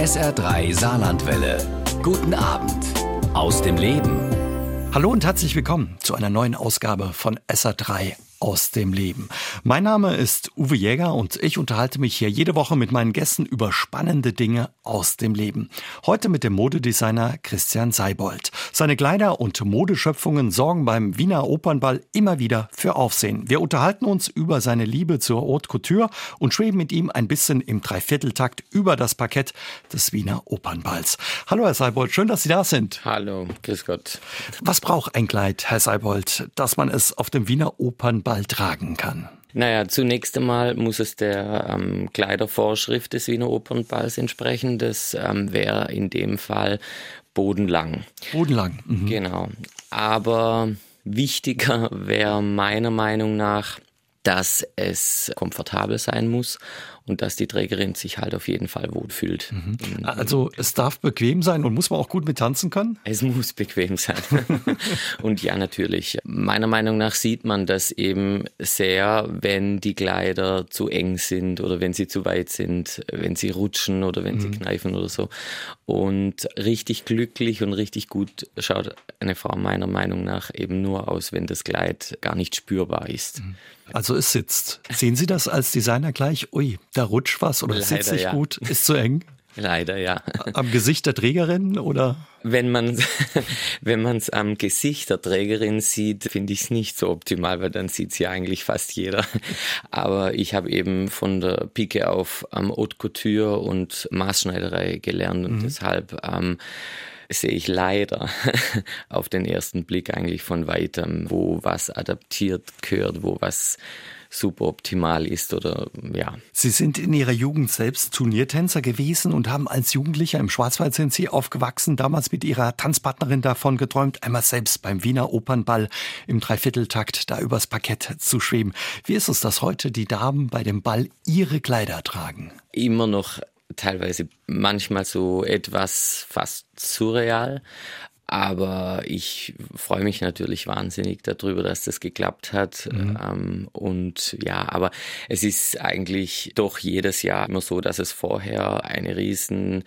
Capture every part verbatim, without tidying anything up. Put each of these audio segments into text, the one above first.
S R drei Saarlandwelle. Guten Abend aus dem Leben. Hallo und herzlich willkommen zu einer neuen Ausgabe von S R drei aus dem Leben. Mein Name ist Uwe Jäger und ich unterhalte mich hier jede Woche mit meinen Gästen über spannende Dinge aus dem Leben. Heute mit dem Modedesigner Christian Seibold. Seine Kleider und Modeschöpfungen sorgen beim Wiener Opernball immer wieder für Aufsehen. Wir unterhalten uns über seine Liebe zur Haute Couture und schweben mit ihm ein bisschen im Dreivierteltakt über das Parkett des Wiener Opernballs. Hallo Herr Seibold, schön, dass Sie da sind. Hallo, grüß Gott. Was braucht ein Kleid, Herr Seibold, dass man es auf dem Wiener Opernball tragen kann? Naja, zunächst einmal muss es der ähm, Kleidervorschrift des Wiener Opernballs entsprechen. Das ähm, wäre in dem Fall bodenlang. Bodenlang. Mhm. Genau. Aber wichtiger wäre meiner Meinung nach, dass es komfortabel sein muss und dass die Trägerin sich halt auf jeden Fall wohlfühlt. Mhm. Also es darf bequem sein und muss man auch gut mit tanzen können? Es muss bequem sein. Und ja, natürlich. Meiner Meinung nach sieht man das eben sehr, wenn die Kleider zu eng sind oder wenn sie zu weit sind, wenn sie rutschen oder wenn mhm. sie kneifen oder so. Und richtig glücklich und richtig gut schaut eine Frau meiner Meinung nach eben nur aus, wenn das Kleid gar nicht spürbar ist. Also es sitzt. Sehen Sie das als Designer gleich? Ui, da rutscht was oder es sitzt nicht ja. gut, ist zu eng? Leider, ja. Am Gesicht der Trägerin oder? Wenn man wenn man es am Gesicht der Trägerin sieht, finde ich es nicht so optimal, weil dann sieht es ja eigentlich fast jeder. Aber ich habe eben von der Pike auf ähm, Haute Couture und Maßschneiderei gelernt und mhm. deshalb ähm, sehe ich leider auf den ersten Blick eigentlich von weitem, wo was adaptiert gehört, wo was super optimal ist oder ja. Sie sind in Ihrer Jugend selbst Turniertänzer gewesen und haben als Jugendlicher im Schwarzwald sind Sie aufgewachsen, damals mit Ihrer Tanzpartnerin davon geträumt, einmal selbst beim Wiener Opernball im Dreivierteltakt da übers Parkett zu schweben. Wie ist es, dass heute die Damen bei dem Ball ihre Kleider tragen? Immer noch teilweise manchmal so etwas fast surreal. Aber ich freue mich natürlich wahnsinnig darüber, dass das geklappt hat. Mhm. Ähm, und ja, aber es ist eigentlich doch jedes Jahr immer so, dass es vorher eine riesen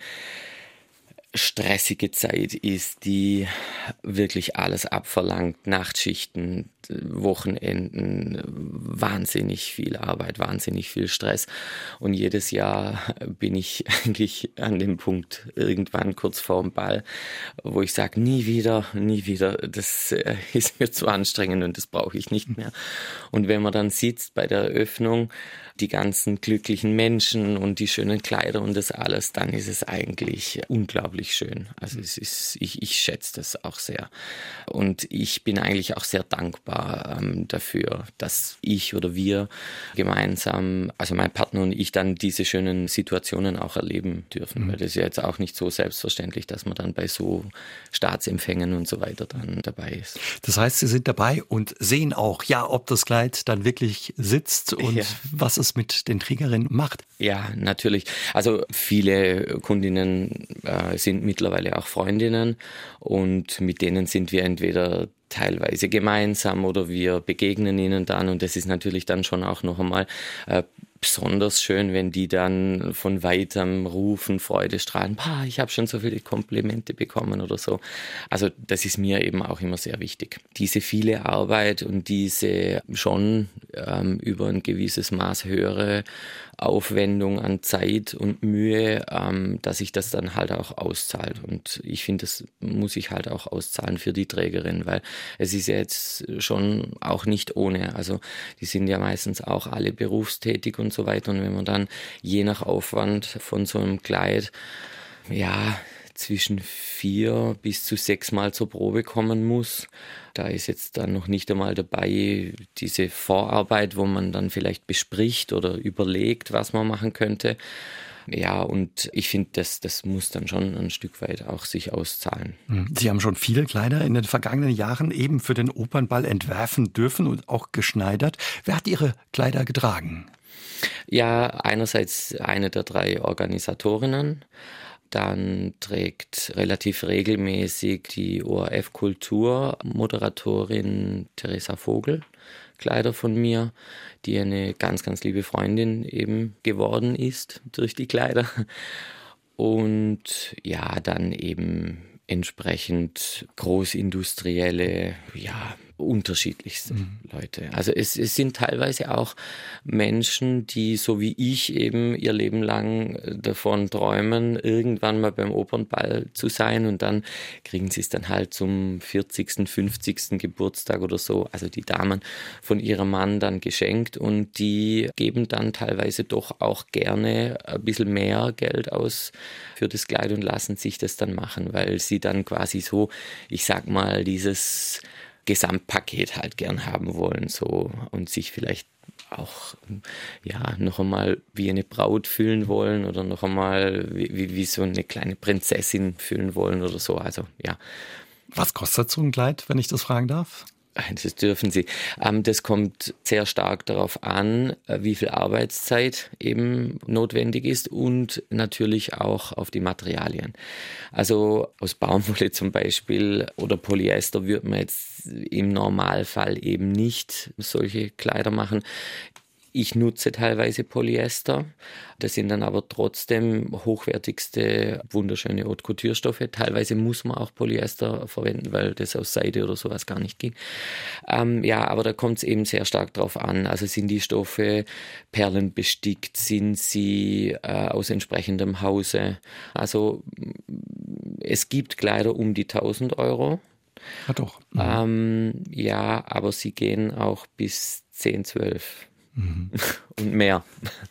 stressige Zeit ist, die wirklich alles abverlangt. Nachtschichten, Wochenenden, wahnsinnig viel Arbeit, wahnsinnig viel Stress. Und jedes Jahr bin ich eigentlich an dem Punkt irgendwann kurz vor dem Ball, wo ich sage, nie wieder, nie wieder, das ist mir zu anstrengend und das brauche ich nicht mehr. Und wenn man dann sitzt bei der Eröffnung, die ganzen glücklichen Menschen und die schönen Kleider und das alles, dann ist es eigentlich unglaublich schön. Also es ist, ich, ich schätze das auch sehr. Und ich bin eigentlich auch sehr dankbar ähm, dafür, dass ich oder wir gemeinsam, also mein Partner und ich, dann diese schönen Situationen auch erleben dürfen. Mhm. Weil das ist ja jetzt auch nicht so selbstverständlich, dass man dann bei so Staatsempfängen und so weiter dann dabei ist. Das heißt, Sie sind dabei und sehen auch, ja, ob das Kleid dann wirklich sitzt und ja. was es mit den Trägerinnen macht. Ja, natürlich. Also viele Kundinnen äh, sind mittlerweile auch Freundinnen und mit denen sind wir entweder teilweise gemeinsam oder wir begegnen ihnen dann und das ist natürlich dann schon auch noch einmal äh, besonders schön, wenn die dann von weitem rufen, Freude strahlen, bah, ich habe schon so viele Komplimente bekommen oder so. Also das ist mir eben auch immer sehr wichtig. Diese viele Arbeit und diese schon ähm, über ein gewisses Maß höhere Aufwendung an Zeit und Mühe, ähm, dass sich das dann halt auch auszahlt. Und ich finde, das muss ich halt auch auszahlen für die Trägerin, weil es ist ja jetzt schon auch nicht ohne. Also die sind ja meistens auch alle berufstätig und so weiter. Und wenn man dann je nach Aufwand von so einem Kleid, ja, zwischen vier bis zu sechs Mal zur Probe kommen muss. Da ist jetzt dann noch nicht einmal dabei diese Vorarbeit, wo man dann vielleicht bespricht oder überlegt, was man machen könnte. Ja, und ich finde, das, das muss dann schon ein Stück weit auch sich auszahlen. Sie haben schon viele Kleider in den vergangenen Jahren eben für den Opernball entwerfen dürfen und auch geschneidert. Wer hat Ihre Kleider getragen? Ja, einerseits eine der drei Organisatorinnen. Dann trägt relativ regelmäßig die O R F-Kultur-Moderatorin Theresa Vogel Kleider von mir, die eine ganz, ganz liebe Freundin eben geworden ist durch die Kleider. und ja, dann eben entsprechend großindustrielle, ja, unterschiedlichste mhm. Leute. Also es, es sind teilweise auch Menschen, die so wie ich eben ihr Leben lang davon träumen, irgendwann mal beim Opernball zu sein, und dann kriegen sie es dann halt zum vierzigsten, fünfzigsten Geburtstag oder so, also die Damen von ihrem Mann dann geschenkt, und die geben dann teilweise doch auch gerne ein bisschen mehr Geld aus für das Kleid und lassen sich das dann machen, weil sie dann quasi so, ich sag mal, dieses Gesamtpaket halt gern haben wollen, so, und sich vielleicht auch ja noch einmal wie eine Braut fühlen wollen oder noch einmal wie, wie, wie so eine kleine Prinzessin fühlen wollen oder so. Also ja. Was kostet so ein Kleid, wenn ich das fragen darf? Das dürfen Sie. Das kommt sehr stark darauf an, wie viel Arbeitszeit eben notwendig ist, und natürlich auch auf die Materialien. Also aus Baumwolle zum Beispiel oder Polyester würde man jetzt im Normalfall eben nicht solche Kleider machen. Ich nutze teilweise Polyester. Das sind dann aber trotzdem hochwertigste, wunderschöne Haute-Couture-Stoffe. Teilweise muss man auch Polyester verwenden, weil das aus Seide oder sowas gar nicht ging. Ähm, ja, aber da kommt es eben sehr stark drauf an. Also sind die Stoffe perlenbestickt, sind sie äh, aus entsprechendem Hause. Also es gibt Kleider um die tausend Euro. Ja, doch. Mhm. Ähm, ja, aber sie gehen auch bis zehn, zwölf. Mhm. Und mehr.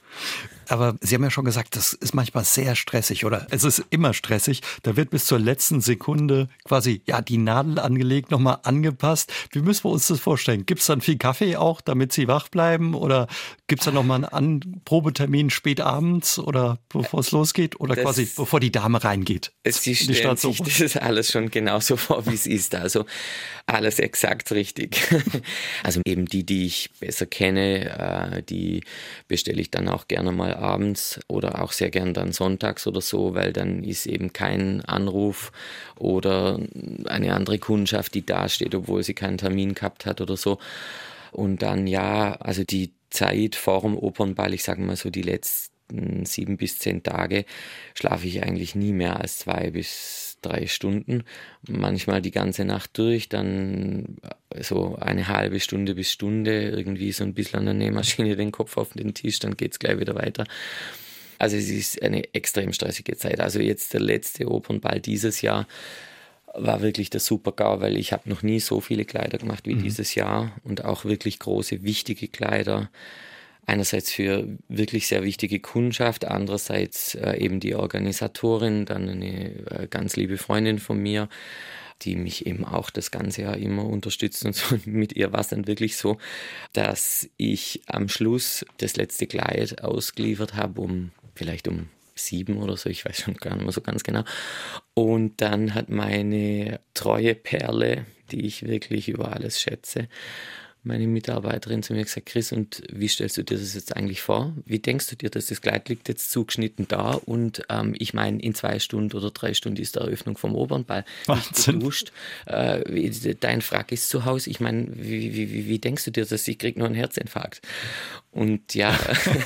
Aber Sie haben ja schon gesagt, das ist manchmal sehr stressig, oder es ist immer stressig. Da wird bis zur letzten Sekunde quasi ja die Nadel angelegt, nochmal angepasst. Wie müssen wir uns das vorstellen? Gibt es dann viel Kaffee auch, damit Sie wach bleiben? Oder gibt es dann nochmal einen An- Probetermin spät abends oder bevor es losgeht? Oder das, quasi bevor die Dame reingeht? Sie stellen sich das alles schon genauso vor, wie es ist. Also alles exakt richtig. Also eben die, die ich besser kenne, die bestelle ich dann auch gerne mal abends oder auch sehr gern dann sonntags oder so, weil dann ist eben kein Anruf oder eine andere Kundschaft, die dasteht, obwohl sie keinen Termin gehabt hat oder so. Und dann ja, also die Zeit vor dem Opernball, ich sage mal so die letzten sieben bis zehn Tage, schlafe ich eigentlich nie mehr als zwei bis drei Stunden. Manchmal die ganze Nacht durch, dann so eine halbe Stunde bis Stunde, irgendwie so ein bisschen an der Nähmaschine den Kopf auf den Tisch, dann geht's gleich wieder weiter. Also es ist eine extrem stressige Zeit. Also jetzt der letzte Opernball dieses Jahr war wirklich der Super-GAU, weil ich habe noch nie so viele Kleider gemacht wie mhm. dieses Jahr, und auch wirklich große, wichtige Kleider. Einerseits für wirklich sehr wichtige Kundschaft, andererseits äh, eben die Organisatorin, dann eine äh, ganz liebe Freundin von mir, die mich eben auch das ganze Jahr immer unterstützt, und so. Mit ihr war es dann wirklich so, dass ich am Schluss das letzte Kleid ausgeliefert habe, um vielleicht um sieben oder so, ich weiß schon gar nicht mehr so ganz genau. Und dann hat meine treue Perle, die ich wirklich über alles schätze, meine Mitarbeiterin zu mir gesagt: Chris, und wie stellst du dir das jetzt eigentlich vor? Wie denkst du dir, dass das Kleid liegt jetzt zugeschnitten da, und ähm, ich meine, in zwei Stunden oder drei Stunden ist die Eröffnung vom Opernball. Nicht geduscht, äh, dein Frack ist zu Hause. Ich meine, wie, wie, wie, wie denkst du dir das? Ich krieg nur einen Herzinfarkt. Und ja,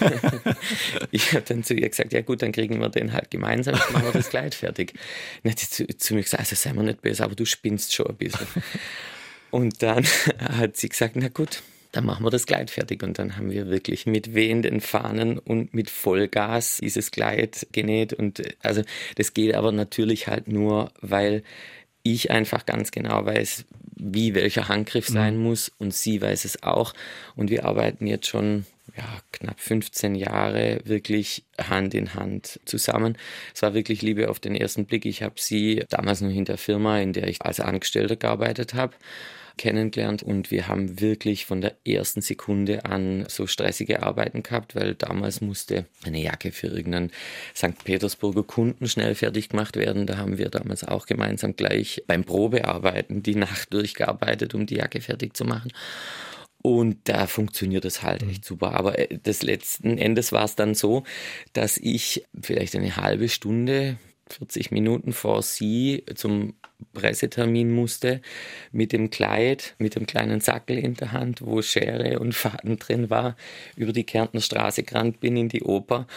ich habe dann zu ihr gesagt, ja gut, dann kriegen wir den halt gemeinsam, dann machen wir das Kleid fertig. Und dann hat sie zu, zu mir gesagt, also sei mir nicht böse, aber du spinnst schon ein bisschen. Und dann hat sie gesagt, na gut, dann machen wir das Kleid fertig. Und dann haben wir wirklich mit wehenden Fahnen und mit Vollgas dieses Kleid genäht. Und also das geht aber natürlich halt nur, weil ich einfach ganz genau weiß, wie welcher Handgriff sein mhm. muss, und sie weiß es auch. Und wir arbeiten jetzt schon ja, knapp fünfzehn Jahre wirklich Hand in Hand zusammen. Es war wirklich Liebe auf den ersten Blick. Ich habe sie damals noch in der Firma, in der ich als Angestellter gearbeitet habe, kennengelernt, und wir haben wirklich von der ersten Sekunde an so stressige Arbeiten gehabt, weil damals musste eine Jacke für irgendeinen Sankt Petersburger Kunden schnell fertig gemacht werden. Da haben wir damals auch gemeinsam gleich beim Probearbeiten die Nacht durchgearbeitet, um die Jacke fertig zu machen. Und da funktioniert es halt echt super. Aber des letzten Endes war es dann so, dass ich vielleicht eine halbe Stunde, vierzig Minuten vor sie zum Pressetermin musste, mit dem Kleid, mit dem kleinen Sackel in der Hand, wo Schere und Faden drin war, über die Kärntner Straße gerannt bin in die Oper.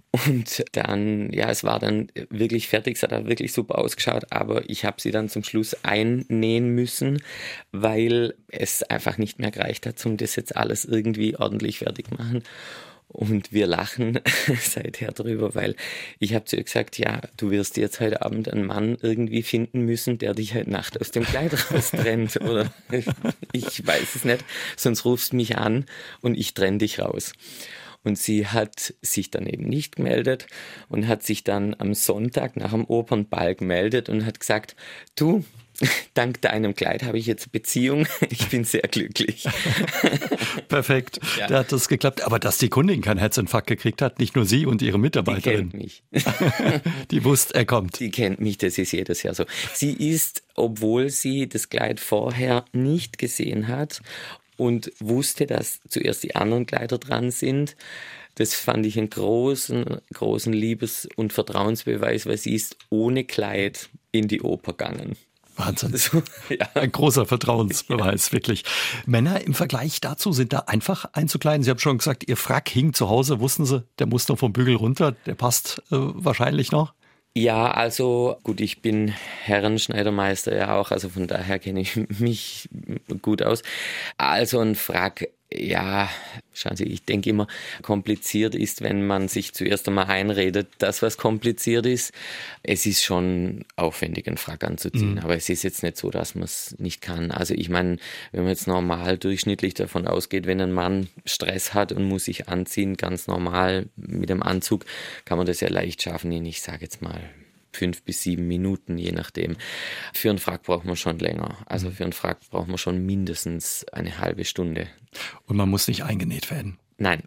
Und dann, ja, es war dann wirklich fertig, es hat auch wirklich super ausgeschaut, aber ich habe sie dann zum Schluss einnähen müssen, weil es einfach nicht mehr gereicht hat, um das jetzt alles irgendwie ordentlich fertig machen. Und wir lachen seither drüber, weil ich habe zu ihr gesagt, ja, du wirst jetzt heute Abend einen Mann irgendwie finden müssen, der dich heute Nacht aus dem Kleid raustrennt. Oder ich weiß es nicht, sonst rufst du mich an und ich trenne dich raus. Und sie hat sich dann eben nicht gemeldet und hat sich dann am Sonntag nach dem Opernball gemeldet und hat gesagt, du, dank deinem Kleid habe ich jetzt eine Beziehung. Ich bin sehr glücklich. Perfekt, ja. Da hat das geklappt. Aber dass die Kundin keinen Herzinfarkt gekriegt hat, nicht nur sie und ihre Mitarbeiterin. Die kennt mich. Die wusste, er kommt. Die kennt mich, das ist jedes Jahr so. Sie ist, obwohl sie das Kleid vorher nicht gesehen hat und wusste, dass zuerst die anderen Kleider dran sind. Das fand ich einen großen, großen Liebes- und Vertrauensbeweis, weil sie ist ohne Kleid in die Oper gegangen. Wahnsinn. So, ja. Ein großer Vertrauensbeweis, ja. Wirklich. Männer im Vergleich dazu sind da einfach einzukleiden. Sie haben schon gesagt, Ihr Frack hing zu Hause, wussten Sie, der muss noch vom Bügel runter, der passt äh, wahrscheinlich noch. Ja, also gut, ich bin Herrenschneidermeister ja auch, also von daher kenne ich mich gut aus. Also ein Frack, ja, schauen Sie, ich denke immer, kompliziert ist, wenn man sich zuerst einmal einredet, dass was kompliziert ist. Es ist schon aufwendig, einen Frack anzuziehen, mhm. aber es ist jetzt nicht so, dass man es nicht kann. Also ich meine, wenn man jetzt normal durchschnittlich davon ausgeht, wenn ein Mann Stress hat und muss sich anziehen, ganz normal mit dem Anzug, kann man das ja leicht schaffen in, ich sage jetzt mal, fünf bis sieben Minuten, je nachdem. Für einen Frack braucht man schon länger. Also für einen Frack braucht man schon mindestens eine halbe Stunde. Und man muss nicht eingenäht werden? Nein.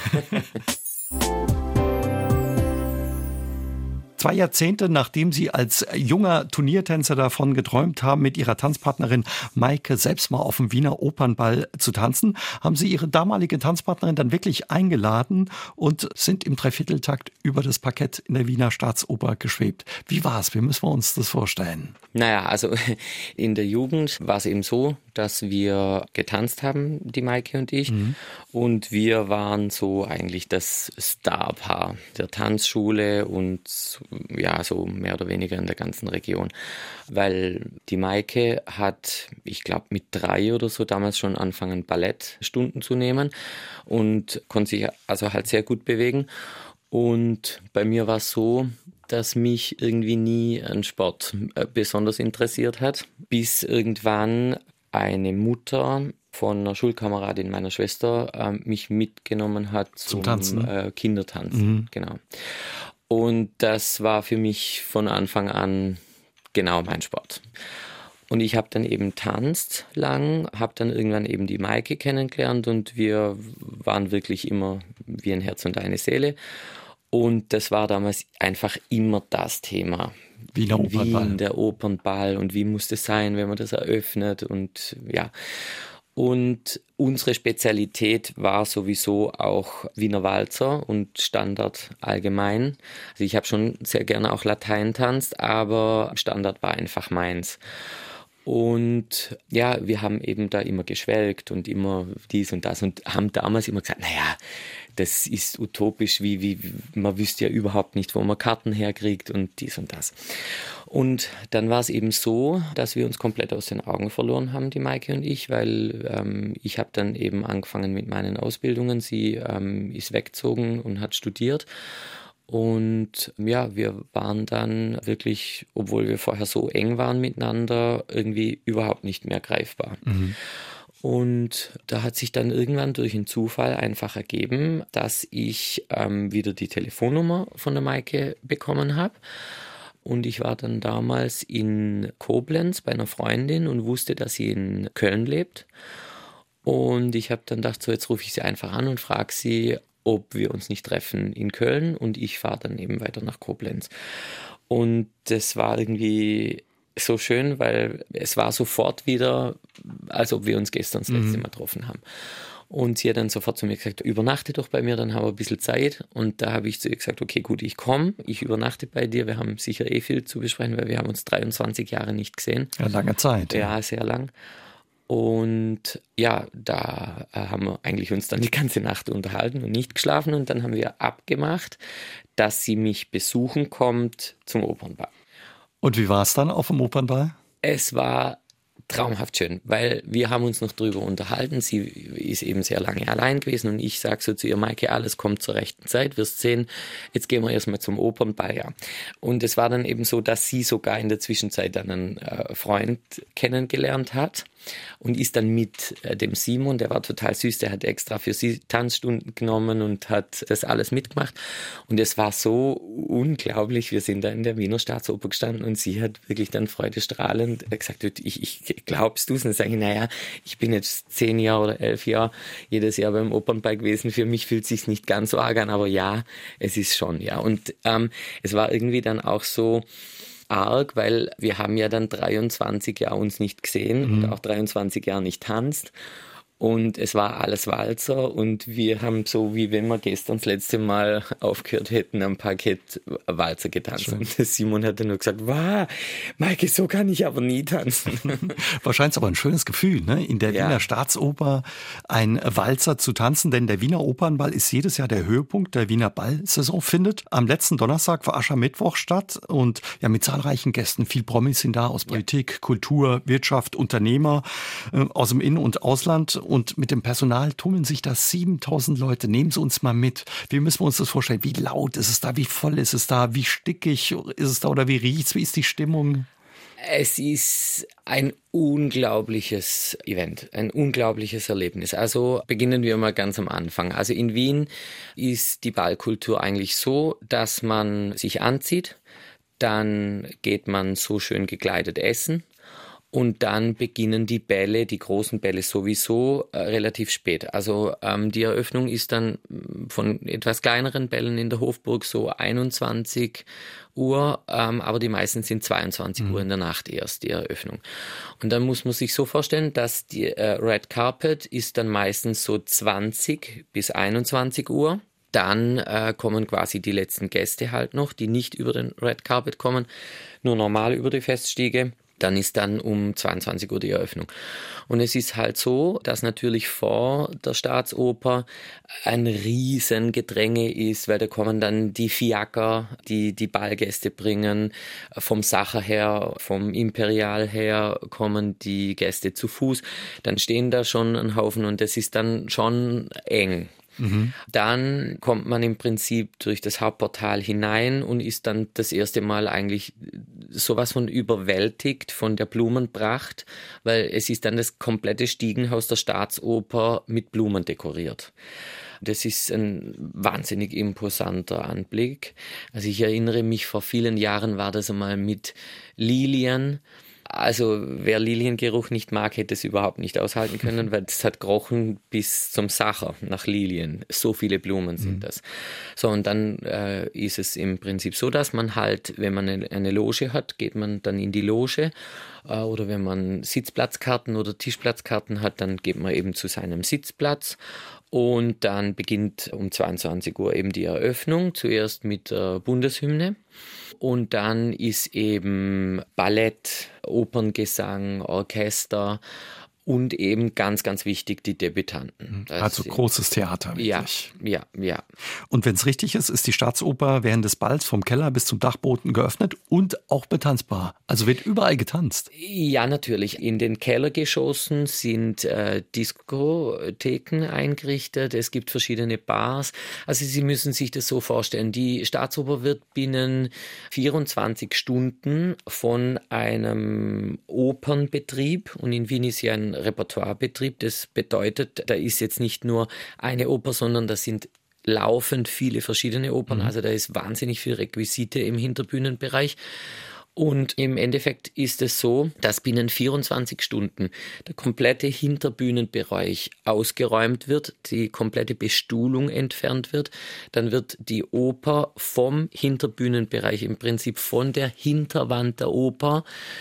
Zwei Jahrzehnte, nachdem Sie als junger Turniertänzer davon geträumt haben, mit Ihrer Tanzpartnerin Maike selbst mal auf dem Wiener Opernball zu tanzen, haben Sie Ihre damalige Tanzpartnerin dann wirklich eingeladen und sind im Dreivierteltakt über das Parkett in der Wiener Staatsoper geschwebt. Wie war es? Wie müssen wir uns das vorstellen? Naja, also in der Jugend war es eben so, dass wir getanzt haben, die Maike und ich. Mhm. Und wir waren so eigentlich das Starpaar der Tanzschule und ja, so mehr oder weniger in der ganzen Region. Weil die Maike hat, ich glaube, mit drei oder so damals schon angefangen, Ballettstunden zu nehmen und konnte sich also halt sehr gut bewegen. Und bei mir war es so, dass mich irgendwie nie ein Sport besonders interessiert hat, bis irgendwann eine Mutter von einer Schulkameradin meiner Schwester äh, mich mitgenommen hat zum, zum Tanzen, ne? äh, Kindertanzen. Mhm. Genau. Und das war für mich von Anfang an genau mein Sport. Und ich habe dann eben tanzt lang, habe dann irgendwann eben die Maike kennengelernt und wir waren wirklich immer wie ein Herz und eine Seele. Und das war damals einfach immer das Thema. Wiener Opernball. Wien, der Opernball und wie muss das sein, wenn man das eröffnet und ja. Und unsere Spezialität war sowieso auch Wiener Walzer und Standard allgemein. Also ich habe schon sehr gerne auch Latein tanzt, aber Standard war einfach meins. Und ja, wir haben eben da immer geschwelgt und immer dies und das und haben damals immer gesagt, naja, das ist utopisch, wie, wie man wüsste ja überhaupt nicht, wo man Karten herkriegt und dies und das. Und dann war es eben so, dass wir uns komplett aus den Augen verloren haben, die Maike und ich, weil ähm, ich habe dann eben angefangen mit meinen Ausbildungen. Sie ähm, ist weggezogen und hat studiert. Und ja, wir waren dann wirklich, obwohl wir vorher so eng waren miteinander, irgendwie überhaupt nicht mehr greifbar. Mhm. Und da hat sich dann irgendwann durch einen Zufall einfach ergeben, dass ich ähm, wieder die Telefonnummer von der Maike bekommen habe. Und ich war dann damals in Koblenz bei einer Freundin und wusste, dass sie in Köln lebt. Und ich habe dann gedacht, so jetzt rufe ich sie einfach an und frage sie, ob wir uns nicht treffen in Köln. Und ich fahre dann eben weiter nach Koblenz. Und das war irgendwie so schön, weil es war sofort wieder, als ob wir uns gestern das letzte Mal getroffen haben. Und sie hat dann sofort zu mir gesagt, übernachte doch bei mir, dann haben wir ein bisschen Zeit. Und da habe ich zu ihr gesagt, okay, gut, ich komme, ich übernachte bei dir. Wir haben sicher eh viel zu besprechen, weil wir haben uns dreiundzwanzig Jahre nicht gesehen. Ja, lange Zeit. Ja, sehr lang. Und ja, da äh, haben wir eigentlich uns dann die ganze Nacht unterhalten und nicht geschlafen. Und dann haben wir abgemacht, dass sie mich besuchen kommt zum Opernball. Und wie war es dann auf dem Opernball? Es war traumhaft schön, weil wir haben uns noch drüber unterhalten. Sie ist eben sehr lange allein gewesen und ich sage so zu ihr, Maike, alles kommt zur rechten Zeit, wirst sehen, jetzt gehen wir erstmal zum Opernball. Ja. Und es war dann eben so, dass sie sogar in der Zwischenzeit einen äh, Freund kennengelernt hat und ist dann mit äh, dem Simon, der war total süß, der hat extra für sie Tanzstunden genommen und hat das alles mitgemacht. Und es war so unglaublich, wir sind da in der Wiener Staatsoper gestanden und sie hat wirklich dann freudestrahlend gesagt, ich, ich glaubst du es? Und dann sage ich, naja, ich bin jetzt zehn Jahre oder elf Jahre jedes Jahr beim Opernball gewesen, für mich fühlt es sich nicht ganz so arg an, aber ja, es ist schon, ja. Und ähm, es war irgendwie dann auch so arg, weil wir haben ja dann dreiundzwanzig Jahre uns nicht gesehen mhm. und auch dreiundzwanzig Jahre nicht tanzt. Und es war alles Walzer und wir haben so, wie wenn wir gestern das letzte Mal aufgehört hätten, am Parkett Walzer getanzt. Schön. Und der Simon hat dann nur gesagt, wow, Maike, so kann ich aber nie tanzen. Wahrscheinlich aber ein schönes Gefühl, ne? In der ja. Wiener Staatsoper ein Walzer zu tanzen, denn der Wiener Opernball ist jedes Jahr der Höhepunkt der Wiener Ballsaison, findet am letzten Donnerstag vor Aschermittwoch statt und ja, mit zahlreichen Gästen, viel Promis sind da aus Politik, ja. Kultur, Wirtschaft, Unternehmer äh, aus dem In- und Ausland. Und mit dem Personal tummeln sich da siebentausend Leute. Nehmen Sie uns mal mit. Wie müssen wir uns das vorstellen? Wie laut ist es da? Wie voll ist es da? Wie stickig ist es da? Oder wie riecht's? Wie ist die Stimmung? Es ist ein unglaubliches Event, ein unglaubliches Erlebnis. Also beginnen wir mal ganz am Anfang. Also in Wien ist die Ballkultur eigentlich so, dass man sich anzieht, dann geht man so schön gekleidet essen. Und dann beginnen die Bälle, die großen Bälle sowieso äh, relativ spät. Also ähm, die Eröffnung ist dann von etwas kleineren Bällen in der Hofburg so einundzwanzig Uhr, ähm, aber die meisten sind zweiundzwanzig mhm. Uhr in der Nacht erst, die Eröffnung. Und dann muss man sich so vorstellen, dass die äh, Red Carpet ist dann meistens so zwanzig bis einundzwanzig Uhr. Dann äh, kommen quasi die letzten Gäste halt noch, die nicht über den Red Carpet kommen, nur normal über die Feststiege. Dann ist dann um zweiundzwanzig Uhr die Eröffnung. Und es ist halt so, dass natürlich vor der Staatsoper ein riesen Gedränge ist, weil da kommen dann die Fiaker, die die Ballgäste bringen. Vom Sacher her, vom Imperial her kommen die Gäste zu Fuß. Dann stehen da schon ein Haufen und das ist dann schon eng. Mhm. Dann kommt man im Prinzip durch das Hauptportal hinein und ist dann das erste Mal eigentlich sowas von überwältigt von der Blumenpracht, weil es ist dann das komplette Stiegenhaus der Staatsoper mit Blumen dekoriert. Das ist ein wahnsinnig imposanter Anblick. Also ich erinnere mich, vor vielen Jahren war das einmal mit Lilien. Also wer Liliengeruch nicht mag, hätte es überhaupt nicht aushalten können, weil es hat gerochen bis zum Sacher nach Lilien. So viele Blumen sind mhm. das. So, und dann äh, ist es im Prinzip so, dass man halt, wenn man eine, eine Loge hat, geht man dann in die Loge. Äh, oder wenn man Sitzplatzkarten oder Tischplatzkarten hat, dann geht man eben zu seinem Sitzplatz. Und dann beginnt um zweiundzwanzig Uhr eben die Eröffnung, zuerst mit der Bundeshymne. Und dann ist eben Ballett, Operngesang, Orchester und eben ganz, ganz wichtig die Debütanten. Das also großes Theater. Wirklich. Ja, ja, ja. Und wenn es richtig ist, ist die Staatsoper während des Balls vom Keller bis zum Dachboden geöffnet und auch betanzbar. Also wird überall getanzt. Ja, natürlich. In den Kellergeschossen sind äh, Diskotheken eingerichtet. Es gibt verschiedene Bars. Also Sie müssen sich das so vorstellen. Die Staatsoper wird binnen vierundzwanzig Stunden von einem Opernbetrieb, und in Wien ist ja ein Repertoirebetrieb. Das bedeutet, da ist jetzt nicht nur eine Oper, sondern da sind laufend viele verschiedene Opern. Mhm. Also da ist wahnsinnig viel Requisite im Hinterbühnenbereich. Und im Endeffekt ist es so, dass binnen vierundzwanzig Stunden der komplette Hinterbühnenbereich ausgeräumt wird, die komplette Bestuhlung entfernt wird. Dann wird die Oper vom Hinterbühnenbereich, im Prinzip von der Hinterwand der Oper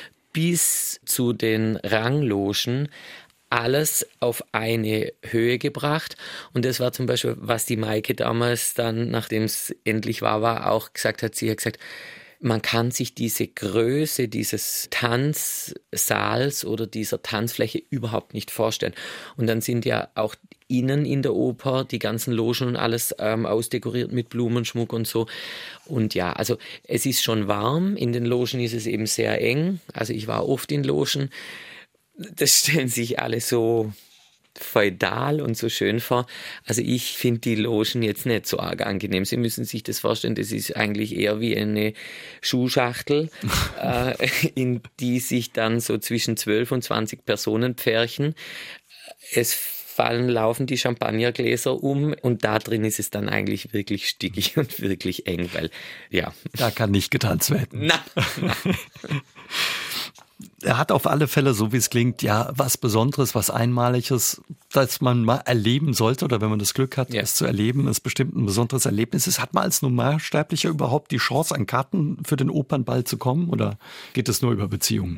bis zu den Ranglogen, alles auf eine Höhe gebracht. Und das war zum Beispiel, was die Maike damals dann, nachdem es endlich war, war, auch gesagt hat. Sie hat gesagt, man kann sich diese Größe dieses Tanzsaals oder dieser Tanzfläche überhaupt nicht vorstellen. Und dann sind ja auch innen in der Oper die ganzen Logen und alles ähm, ausdekoriert mit Blumenschmuck und so. Und ja, also es ist schon warm. In den Logen ist es eben sehr eng. Also ich war oft in Logen. Das stellen sich alle so feudal und so schön vor. Also ich finde die Logen jetzt nicht so arg angenehm. Sie müssen sich das vorstellen, das ist eigentlich eher wie eine Schuhschachtel, äh, in die sich dann so zwischen zwölf und zwanzig Personen pferchen. Es fallen, laufen die Champagnergläser um und da drin ist es dann eigentlich wirklich stickig und wirklich eng, weil, ja. Da kann nicht getanzt werden. Na, na. Er hat auf alle Fälle, so wie es klingt, ja, was Besonderes, was Einmaliges, das man mal erleben sollte oder wenn man das Glück hat, ja. es zu erleben, ist bestimmt ein besonderes Erlebnis. Ist, hat man als Normalsterblicher überhaupt die Chance, an Karten für den Opernball zu kommen oder geht es nur über Beziehungen?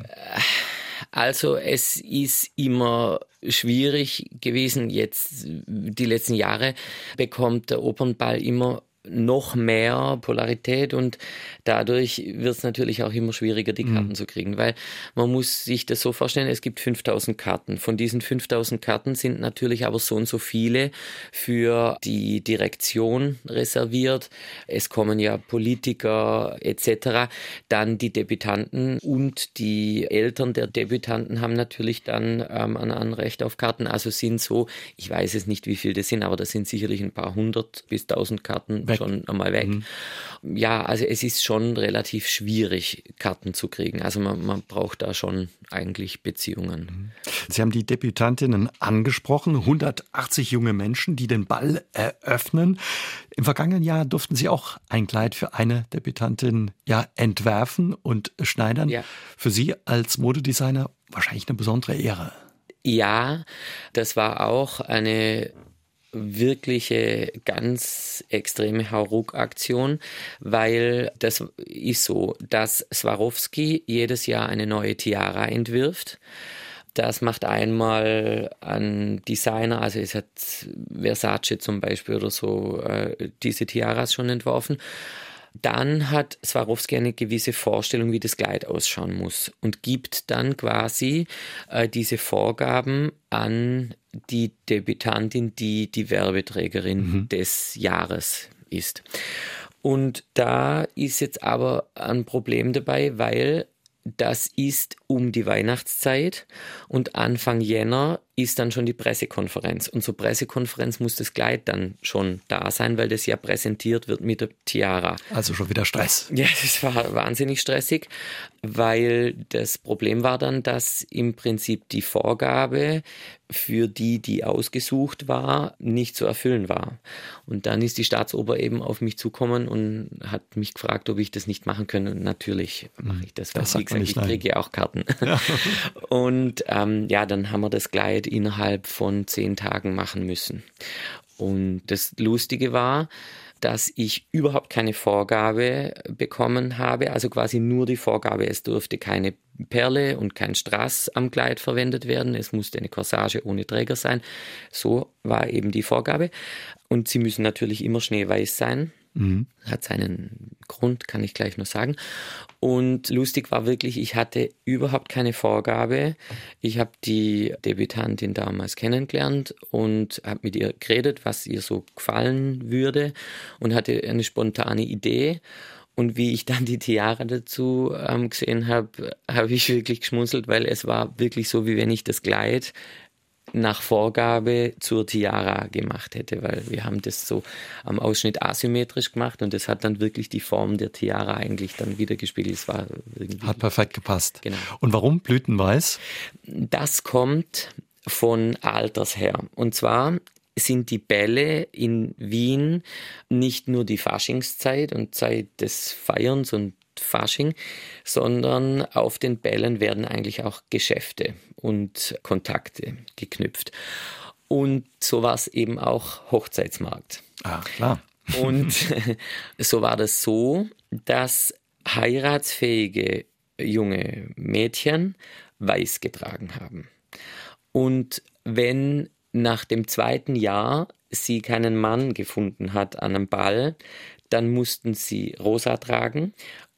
Also es ist immer schwierig gewesen. Jetzt, die letzten Jahre bekommt der Opernball immer noch mehr Polarität und dadurch wird es natürlich auch immer schwieriger, die Karten mhm. zu kriegen, weil man muss sich das so vorstellen, es gibt fünftausend Karten. Von diesen fünftausend Karten sind natürlich aber so und so viele für die Direktion reserviert. Es kommen ja Politiker et cetera. Dann die Debütanten und die Eltern der Debütanten haben natürlich dann ähm, ein Anrecht auf Karten. Also sind so, ich weiß es nicht, wie viel das sind, aber das sind sicherlich ein paar hundert bis tausend Karten weg. schon einmal weg. Mhm. Ja, also es ist schon relativ schwierig, Karten zu kriegen. Also man, man braucht da schon eigentlich Beziehungen. Sie haben die Debütantinnen angesprochen, hundertachtzig junge Menschen, die den Ball eröffnen. Im vergangenen Jahr durften Sie auch ein Kleid für eine Debütantin ja entwerfen und schneidern. Ja. Für Sie als Modedesigner wahrscheinlich eine besondere Ehre. Ja, das war auch eine wirkliche ganz extreme Hauruck-Aktion, weil das ist so, dass Swarovski jedes Jahr eine neue Tiara entwirft. Das macht einmal ein Designer, also es hat Versace zum Beispiel oder so äh, diese Tiaras schon entworfen. Dann hat Swarovski eine gewisse Vorstellung, wie das Kleid ausschauen muss und gibt dann quasi äh, diese Vorgaben an die Debütantin, die die Werbeträgerin mhm. des Jahres ist. Und da ist jetzt aber ein Problem dabei, weil das ist um die Weihnachtszeit und Anfang Jänner ist dann schon die Pressekonferenz. Und zur Pressekonferenz muss das Kleid dann schon da sein, weil das ja präsentiert wird mit der Tiara. Also schon wieder Stress. Ja, das war wahnsinnig stressig, weil das Problem war dann, dass im Prinzip die Vorgabe für die, die ausgesucht war, nicht zu erfüllen war. Und dann ist die Staatsoper eben auf mich zugekommen und hat mich gefragt, ob ich das nicht machen könnte. Und natürlich mache ich das, weil das wie gesagt, ich kriege ja auch Karten. Ja. Und ähm, ja, dann haben wir das Kleid innerhalb von zehn Tagen machen müssen. Und das Lustige war, dass ich überhaupt keine Vorgabe bekommen habe, also quasi nur die Vorgabe, es durfte keine Perle und kein Strass am Kleid verwendet werden, es musste eine Corsage ohne Träger sein, so war eben die Vorgabe. Und sie müssen natürlich immer schneeweiß sein. Mhm. Hat seinen Grund, kann ich gleich noch sagen. Und lustig war wirklich, ich hatte überhaupt keine Vorgabe. Ich habe die Debütantin damals kennengelernt und habe mit ihr geredet, was ihr so gefallen würde und hatte eine spontane Idee. Und wie ich dann die Tiara dazu ähm, gesehen habe, habe ich wirklich geschmunzelt, weil es war wirklich so, wie wenn ich das Kleid nach Vorgabe zur Tiara gemacht hätte, weil wir haben das so am Ausschnitt asymmetrisch gemacht und das hat dann wirklich die Form der Tiara eigentlich dann wieder gespiegelt. Es war irgendwie hat perfekt gepasst. Genau. Und warum Blütenweiß? Das kommt von Alters her. Und zwar sind die Bälle in Wien nicht nur die Faschingszeit und Zeit des Feierns und Fasching, sondern auf den Bällen werden eigentlich auch Geschäfte und Kontakte geknüpft. Und so war es eben auch Hochzeitsmarkt. Ah, klar. Und so war das so, dass heiratsfähige junge Mädchen weiß getragen haben. Und wenn nach dem zweiten Jahr sie keinen Mann gefunden hat an einem Ball, dann mussten sie rosa tragen.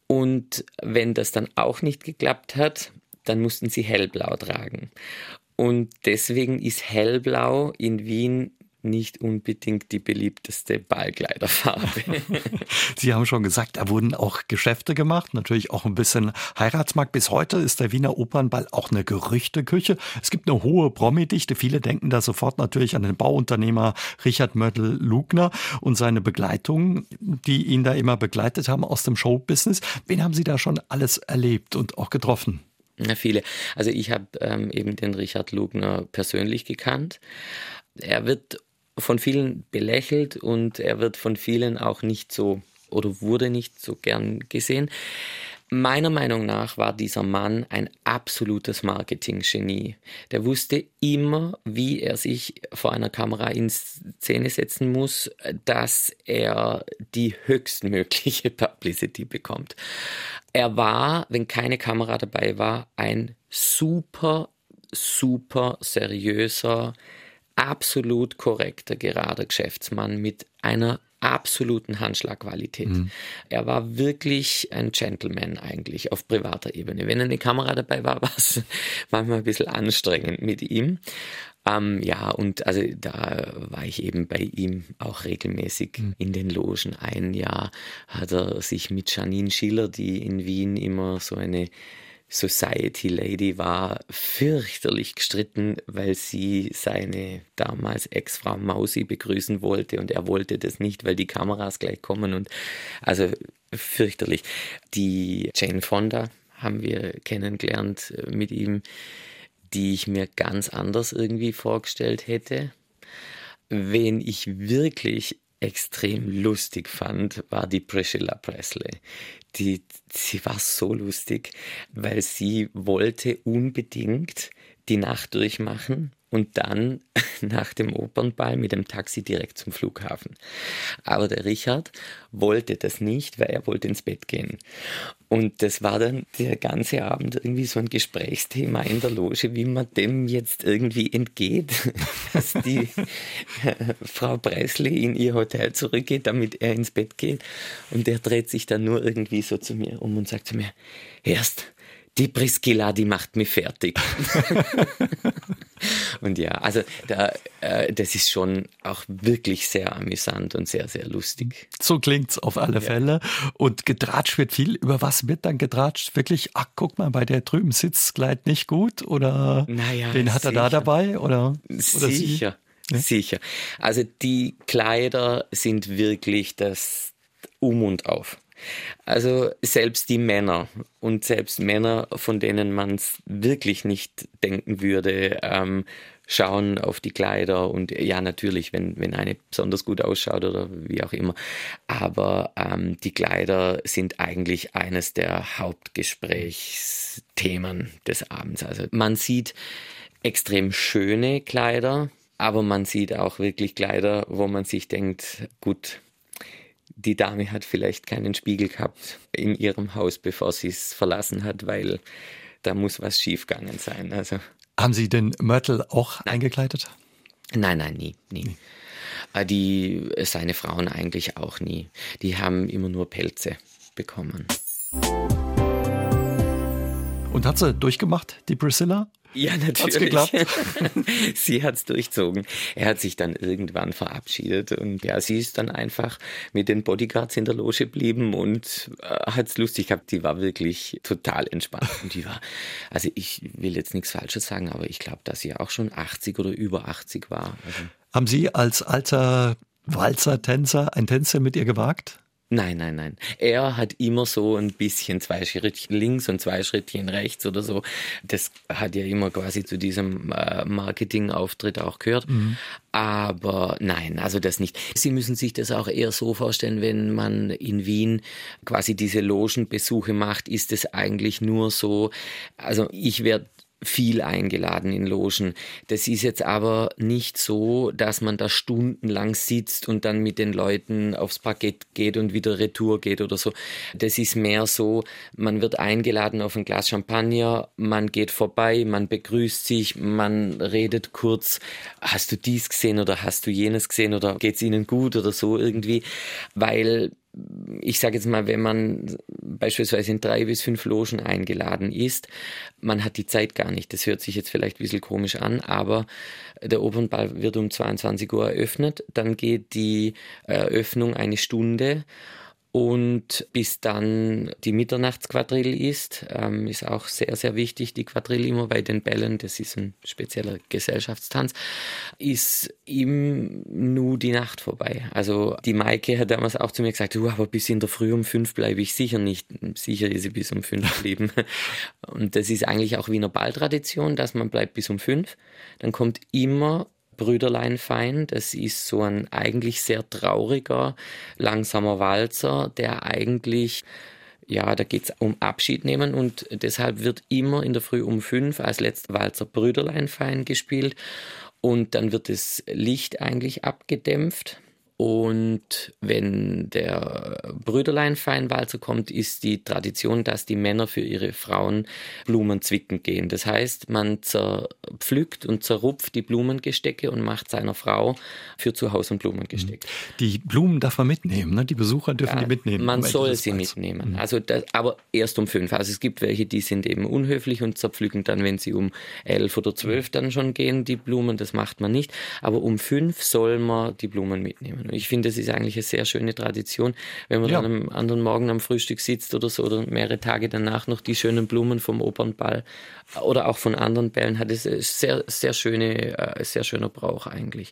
Und wenn das dann auch nicht geklappt hat, dann mussten sie hellblau tragen. Und deswegen ist hellblau in Wien nicht unbedingt die beliebteste Ballkleiderfarbe. Sie haben schon gesagt, da wurden auch Geschäfte gemacht, natürlich auch ein bisschen Heiratsmarkt. Bis heute ist der Wiener Opernball auch eine Gerüchteküche. Es gibt eine hohe Promi-Dichte. Viele denken da sofort natürlich an den Bauunternehmer Richard Mörtel-Lugner und seine Begleitung, die ihn da immer begleitet haben aus dem Showbusiness. Wen haben Sie da schon alles erlebt und auch getroffen? Ja, viele. Also ich habe ähm, eben den Richard Lugner persönlich gekannt. Er wird von vielen belächelt und er wird von vielen auch nicht so oder wurde nicht so gern gesehen. Meiner Meinung nach war dieser Mann ein absolutes Marketing-Genie. Der wusste immer, wie er sich vor einer Kamera in Szene setzen muss, dass er die höchstmögliche Publicity bekommt. Er war, wenn keine Kamera dabei war, ein super, super seriöser, absolut korrekter, gerader Geschäftsmann mit einer absoluten Handschlagqualität. Mhm. Er war wirklich ein Gentleman eigentlich auf privater Ebene. Wenn eine Kamera dabei war, war es manchmal ein bisschen anstrengend mit ihm. Ähm, ja, und also da war ich eben bei ihm auch regelmäßig mhm. in den Logen. Ein Jahr hat er sich mit Janine Schiller, die in Wien immer so eine Society Lady war, fürchterlich gestritten, weil sie seine damals Ex-Frau Mausi begrüßen wollte und er wollte das nicht, weil die Kameras gleich kommen und also fürchterlich. Die Jane Fonda haben wir kennengelernt mit ihm, die ich mir ganz anders irgendwie vorgestellt hätte. Wen ich wirklich extrem lustig fand, war die Priscilla Presley. Die, sie war so lustig, weil sie wollte unbedingt die Nacht durchmachen und dann nach dem Opernball mit dem Taxi direkt zum Flughafen. Aber der Richard wollte das nicht, weil er wollte ins Bett gehen. Und das war dann der ganze Abend irgendwie so ein Gesprächsthema in der Loge, wie man dem jetzt irgendwie entgeht, dass die äh, Frau Presley in ihr Hotel zurückgeht, damit er ins Bett geht. Und der dreht sich dann nur irgendwie so zu mir um und sagt zu mir, erst die Priscilla, die macht mich fertig. Und ja, also da, äh, das ist schon auch wirklich sehr amüsant und sehr, sehr lustig. So klingt's auf alle ja. Fälle. Und getratscht wird viel. Über was wird dann getratscht? Wirklich, ach, guck mal, bei der drüben sitzt Kleid nicht gut? Oder naja, wen hat sicher. er da dabei? Oder, oder sicher, ja? sicher. Also die Kleider sind wirklich das Um und Auf. Also selbst die Männer und selbst Männer, von denen man es wirklich nicht denken würde, ähm, schauen auf die Kleider und ja natürlich, wenn, wenn eine besonders gut ausschaut oder wie auch immer. Aber ähm, die Kleider sind eigentlich eines der Hauptgesprächsthemen des Abends. Also man sieht extrem schöne Kleider, aber man sieht auch wirklich Kleider, wo man sich denkt, gut, die Dame hat vielleicht keinen Spiegel gehabt in ihrem Haus, bevor sie es verlassen hat, weil da muss was schiefgegangen sein. Also, haben Sie den Mörtel auch nein. eingekleidet? Nein, nein, nie. nie. nie. Die, seine Frauen eigentlich auch nie. Die haben immer nur Pelze bekommen. Und hat sie durchgemacht, die Priscilla? Ja, natürlich. Hat's geklappt? Sie hat's durchzogen. Er hat sich dann irgendwann verabschiedet und ja, sie ist dann einfach mit den Bodyguards in der Loge geblieben und äh, hat's lustig gehabt. Die war wirklich total entspannt und die war, also ich will jetzt nichts Falsches sagen, aber ich glaube, dass sie auch schon achtzig oder über achtzig war. Also haben Sie als alter Walzer-Tänzer ein Tänzer mit ihr gewagt? Nein, nein, nein. Er hat immer so ein bisschen zwei Schrittchen links und zwei Schrittchen rechts oder so. Das hat ja immer quasi zu diesem äh, Marketingauftritt auch gehört. Mhm. Aber nein, also das nicht. Sie müssen sich das auch eher so vorstellen, wenn man in Wien quasi diese Logenbesuche macht, ist es eigentlich nur so, also ich werde viel eingeladen in Logen. Das ist jetzt aber nicht so, dass man da stundenlang sitzt und dann mit den Leuten aufs Parkett geht und wieder retour geht oder so. Das ist mehr so, man wird eingeladen auf ein Glas Champagner, man geht vorbei, man begrüßt sich, man redet kurz, hast du dies gesehen oder hast du jenes gesehen oder geht's Ihnen gut oder so irgendwie, weil ich sage jetzt mal, wenn man beispielsweise in drei bis fünf Logen eingeladen ist, man hat die Zeit gar nicht. Das hört sich jetzt vielleicht ein bisschen komisch an, aber der Opernball wird um zweiundzwanzig Uhr eröffnet, dann geht die Eröffnung eine Stunde. Und bis dann die Mitternachtsquadrille ist, ähm, ist auch sehr, sehr wichtig, die Quadrille immer bei den Bällen, das ist ein spezieller Gesellschaftstanz, ist im Nu die Nacht vorbei. Also die Maike hat damals auch zu mir gesagt, du, aber bis in der Früh um fünf bleibe ich sicher nicht. Sicher ist sie bis um fünf geblieben. Und das ist eigentlich auch Wiener Balltradition, dass man bleibt bis um fünf. Dann kommt immer Brüderlein fein, das ist so ein eigentlich sehr trauriger, langsamer Walzer, der eigentlich, ja, da geht es um Abschied nehmen und deshalb wird immer in der Früh um fünf als letzter Walzer Brüderlein fein gespielt und dann wird das Licht eigentlich abgedämpft. Und wenn der Brüderlein-Feinwalzer kommt, ist die Tradition, dass die Männer für ihre Frauen Blumen zwicken gehen. Das heißt, man zerpflückt und zerrupft die Blumengestecke und macht seiner Frau für zu Hause ein Blumengesteck. Die Blumen darf man mitnehmen, ne? Die Besucher dürfen ja, die mitnehmen. Man soll sie mitnehmen, also das, aber erst um fünf. Also es gibt welche, die sind eben unhöflich und zerpflücken dann, wenn sie um elf oder zwölf dann schon gehen, die Blumen. Das macht man nicht. Aber um fünf soll man die Blumen mitnehmen. Ich finde, das ist eigentlich eine sehr schöne Tradition, wenn man ja. dann am anderen Morgen am Frühstück sitzt oder so oder mehrere Tage danach noch die schönen Blumen vom Opernball oder auch von anderen Bällen hat. Das ist sehr, sehr schöne, sehr schöner Brauch eigentlich.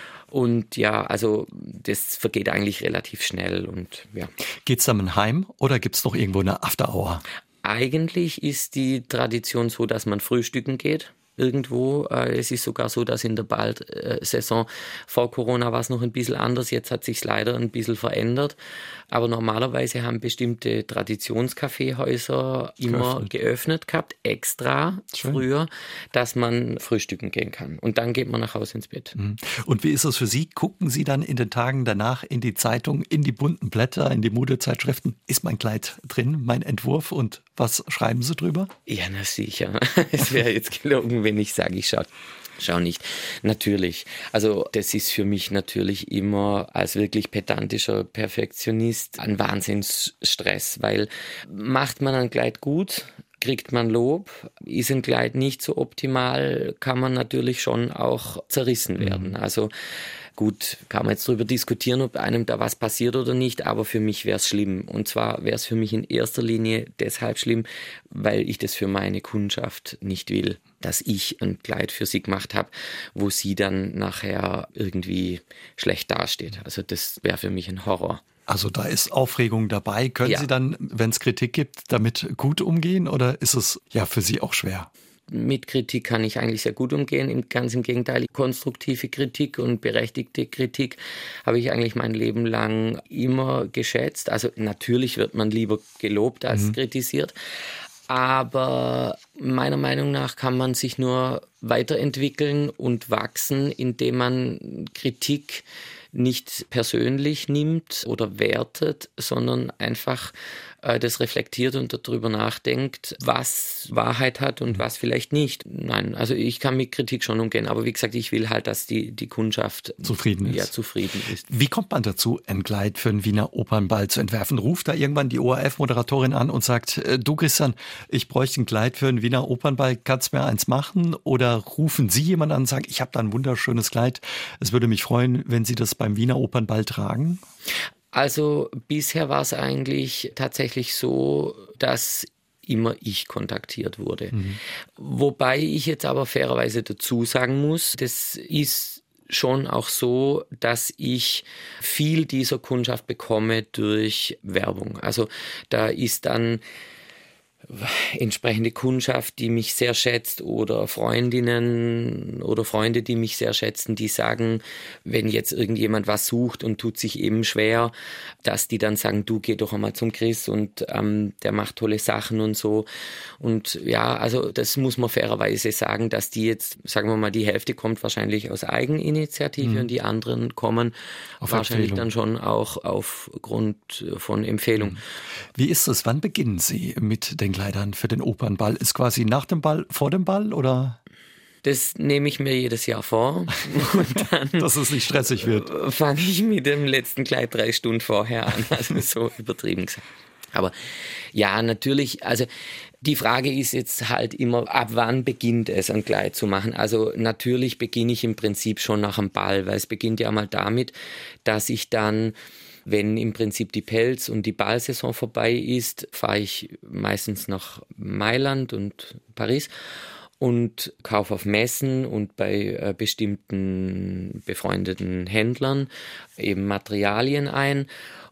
Und ja, also das vergeht eigentlich relativ schnell. Und ja. Geht's dann heim oder gibt's noch irgendwo eine After-Hour? Eigentlich ist die Tradition so, dass man frühstücken geht. Irgendwo. Es ist sogar so, dass in der Ballsaison vor Corona war es noch ein bisschen anders. Jetzt hat sich leider ein bisschen verändert. Aber normalerweise haben bestimmte Traditionskaffeehäuser immer geöffnet, geöffnet gehabt, extra Schön. früher, dass man frühstücken gehen kann. Und dann geht man nach Hause ins Bett. Und wie ist es für Sie? Gucken Sie dann in den Tagen danach in die Zeitung, in die bunten Blätter, in die Modezeitschriften? Ist mein Kleid drin, mein Entwurf und was schreiben Sie drüber? Ja, na sicher. Es wäre jetzt gelogen, wenn ich sage, ich schaue schau nicht. Natürlich. Also das ist für mich natürlich immer als wirklich pedantischer Perfektionist ein Wahnsinnsstress, weil macht man ein Kleid gut, kriegt man Lob, ist ein Kleid nicht so optimal, kann man natürlich schon auch zerrissen werden. Mhm. Also gut, kann man jetzt darüber diskutieren, ob einem da was passiert oder nicht, aber für mich wäre es schlimm. Und zwar wäre es für mich in erster Linie deshalb schlimm, weil ich das für meine Kundschaft nicht will, dass ich ein Kleid für sie gemacht habe, wo sie dann nachher irgendwie schlecht dasteht. Also das wäre für mich ein Horror. Also da ist Aufregung dabei. Können ja. Sie dann, wenn es Kritik gibt, damit gut umgehen oder ist es ja für Sie auch schwer? Mit Kritik kann ich eigentlich sehr gut umgehen. Ganz im Gegenteil, konstruktive Kritik und berechtigte Kritik habe ich eigentlich mein Leben lang immer geschätzt. Also natürlich wird man lieber gelobt als mhm. kritisiert. Aber meiner Meinung nach kann man sich nur weiterentwickeln und wachsen, indem man Kritik nicht persönlich nimmt oder wertet, sondern einfach äh, das reflektiert und darüber nachdenkt, was Wahrheit hat und was vielleicht nicht. Nein, also ich kann mit Kritik schon umgehen, aber wie gesagt, ich will halt, dass die, die Kundschaft zufrieden ist. Ja, zufrieden ist. Wie kommt man dazu, ein Kleid für einen Wiener Opernball zu entwerfen? Ruft da irgendwann die O R F-Moderatorin an und sagt, du Christian, ich bräuchte ein Kleid für einen Wiener Opernball, kannst du mir eins machen? Oder rufen Sie jemanden an und sagen, ich habe da ein wunderschönes Kleid, es würde mich freuen, wenn Sie das beim Wiener Opernball tragen? Also bisher war es eigentlich tatsächlich so, dass immer ich kontaktiert wurde. Mhm. Wobei ich jetzt aber fairerweise dazu sagen muss, das ist schon auch so, dass ich viel dieser Kundschaft bekomme durch Werbung. Also da ist dann entsprechende Kundschaft, die mich sehr schätzt oder Freundinnen oder Freunde, die mich sehr schätzen, die sagen, wenn jetzt irgendjemand was sucht und tut sich eben schwer, dass die dann sagen, du geh doch einmal zum Chris und ähm, der macht tolle Sachen und so. Und ja, also das muss man fairerweise sagen, dass die jetzt, sagen wir mal, die Hälfte kommt wahrscheinlich aus Eigeninitiative mhm. und die anderen kommen auf wahrscheinlich Empfehlung. Dann schon auch aufgrund von Empfehlung. Wie ist es? Wann beginnen Sie mit den Kleidern für den Opernball? Ist quasi nach dem Ball, vor dem Ball oder? Das nehme ich mir jedes Jahr vor. Und dann dass es nicht stressig wird. Fange ich mit dem letzten Kleid drei Stunden vorher an, also so übertrieben gesagt. Aber ja, natürlich, also die Frage ist jetzt halt immer, ab wann beginnt es, ein Kleid zu machen? Also natürlich beginne ich im Prinzip schon nach dem Ball, weil es beginnt ja mal damit, dass ich dann, wenn im Prinzip die Pelz- und die Ballsaison vorbei ist, fahre ich meistens nach Mailand und Paris und kaufe auf Messen und bei äh, bestimmten befreundeten Händlern eben Materialien ein.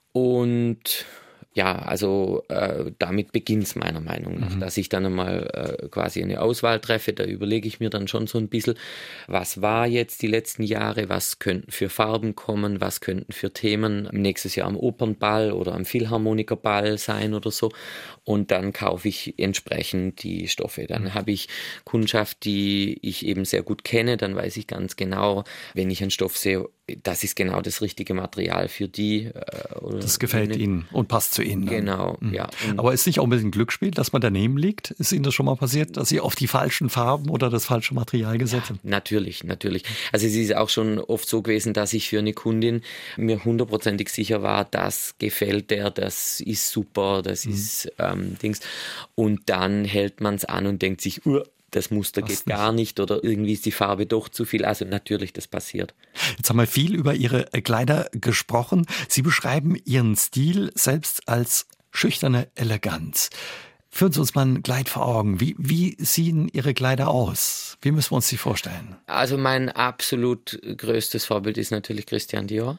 Und ja, also äh, damit beginnt es meiner Meinung nach, mhm. dass ich dann einmal äh, quasi eine Auswahl treffe. Da überlege ich mir dann schon so ein bisschen, was war jetzt die letzten Jahre, was könnten für Farben kommen, was könnten für Themen nächstes Jahr am Opernball oder am Philharmonikerball sein oder so. Und dann kaufe ich entsprechend die Stoffe. Dann mhm. habe ich Kundschaft, die ich eben sehr gut kenne. Dann weiß ich ganz genau, wenn ich einen Stoff sehe, das ist genau das richtige Material für die. Äh, oder das gefällt Ihnen und passt zu Ihnen. Genau, mhm. ja. Und aber ist nicht auch ein bisschen Glücksspiel, dass man daneben liegt? Ist Ihnen das schon mal passiert, dass Sie auf die falschen Farben oder das falsche Material gesetzt haben? Ja, natürlich, natürlich. Also es ist auch schon oft so gewesen, dass ich für eine Kundin mir hundertprozentig sicher war, das gefällt der, das ist super, das mhm. ist ähm, Dings. Und dann hält man es an und denkt sich, uh, das Muster geht gar nicht oder irgendwie ist die Farbe doch zu viel. Also natürlich, das passiert. Jetzt haben wir viel über Ihre Kleider gesprochen. Sie beschreiben Ihren Stil selbst als schüchterne Eleganz. Führen Sie uns mal ein Kleid vor Augen. Wie, wie sehen Ihre Kleider aus? Wie müssen wir uns die vorstellen? Also mein absolut größtes Vorbild ist natürlich Christian Dior.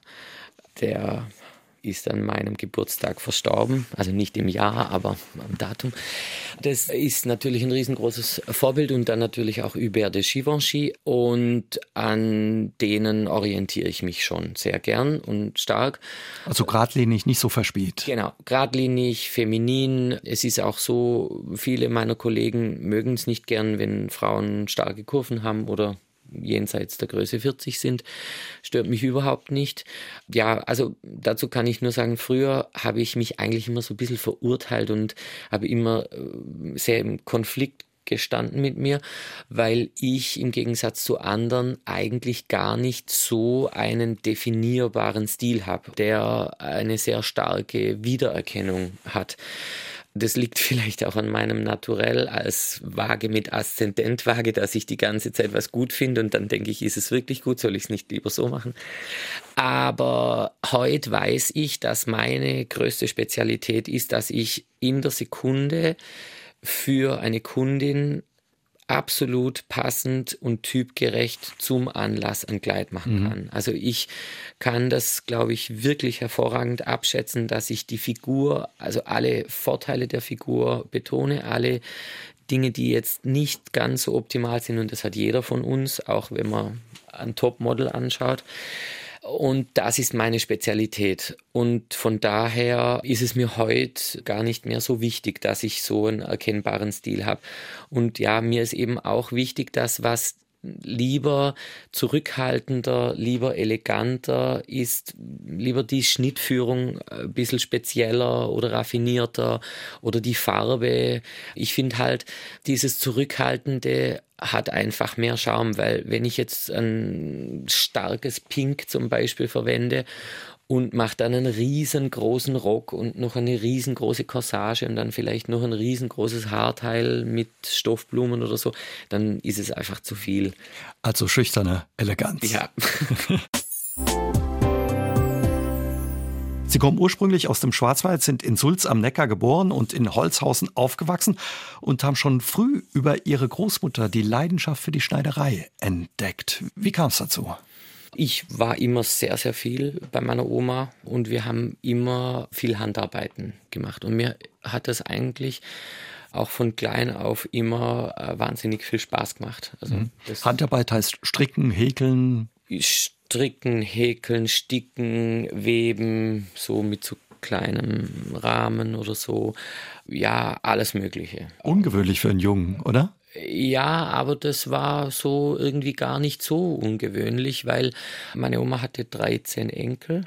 Der ist an meinem Geburtstag verstorben, also nicht im Jahr, aber am Datum. Das ist natürlich ein riesengroßes Vorbild und dann natürlich auch Hubert de Givenchy und an denen orientiere ich mich schon sehr gern und stark. Also geradlinig, nicht so verspielt. Genau, geradlinig, feminin. Es ist auch so, viele meiner Kollegen mögen es nicht gern, wenn Frauen starke Kurven haben oder jenseits der Größe vierzig sind, stört mich überhaupt nicht. Ja, also dazu kann ich nur sagen, früher habe ich mich eigentlich immer so ein bisschen verurteilt und habe immer sehr im Konflikt gestanden mit mir, weil ich im Gegensatz zu anderen eigentlich gar nicht so einen definierbaren Stil habe, der eine sehr starke Wiedererkennung hat. Das liegt vielleicht auch an meinem Naturell als Waage mit Aszendent Waage, dass ich die ganze Zeit was gut finde und dann denke ich, ist es wirklich gut, soll ich es nicht lieber so machen? Aber heute weiß ich, dass meine größte Spezialität ist, dass ich in der Sekunde für eine Kundin absolut passend und typgerecht zum Anlass ein Kleid machen kann. Mhm. Also ich kann das, glaube ich, wirklich hervorragend abschätzen, dass ich die Figur, also alle Vorteile der Figur betone, alle Dinge, die jetzt nicht ganz so optimal sind und das hat jeder von uns, auch wenn man ein Topmodel anschaut. Und das ist meine Spezialität. Und von daher ist es mir heute gar nicht mehr so wichtig, dass ich so einen erkennbaren Stil habe. Und ja, mir ist eben auch wichtig, dass was lieber zurückhaltender, lieber eleganter ist, lieber die Schnittführung ein bisschen spezieller oder raffinierter oder die Farbe. Ich finde halt, dieses Zurückhaltende hat einfach mehr Charme, weil wenn ich jetzt ein starkes Pink zum Beispiel verwende und mache dann einen riesengroßen Rock und noch eine riesengroße Corsage und dann vielleicht noch ein riesengroßes Haarteil mit Stoffblumen oder so, dann ist es einfach zu viel. Also schüchterne Eleganz. Ja. Sie kommen ursprünglich aus dem Schwarzwald, sind in Sulz am Neckar geboren und in Holzhausen aufgewachsen und haben schon früh über ihre Großmutter die Leidenschaft für die Schneiderei entdeckt. Wie kam es dazu? Ich war immer sehr, sehr viel bei meiner Oma und wir haben immer viel Handarbeiten gemacht. Und mir hat das eigentlich auch von klein auf immer äh, wahnsinnig viel Spaß gemacht. Also mhm. das Handarbeit heißt stricken, häkeln? Stricken, häkeln, sticken, weben, so mit so kleinem Rahmen oder so. Ja, alles Mögliche. Ungewöhnlich für einen Jungen, oder? Ja, aber das war so irgendwie gar nicht so ungewöhnlich, weil meine Oma hatte dreizehn Enkel,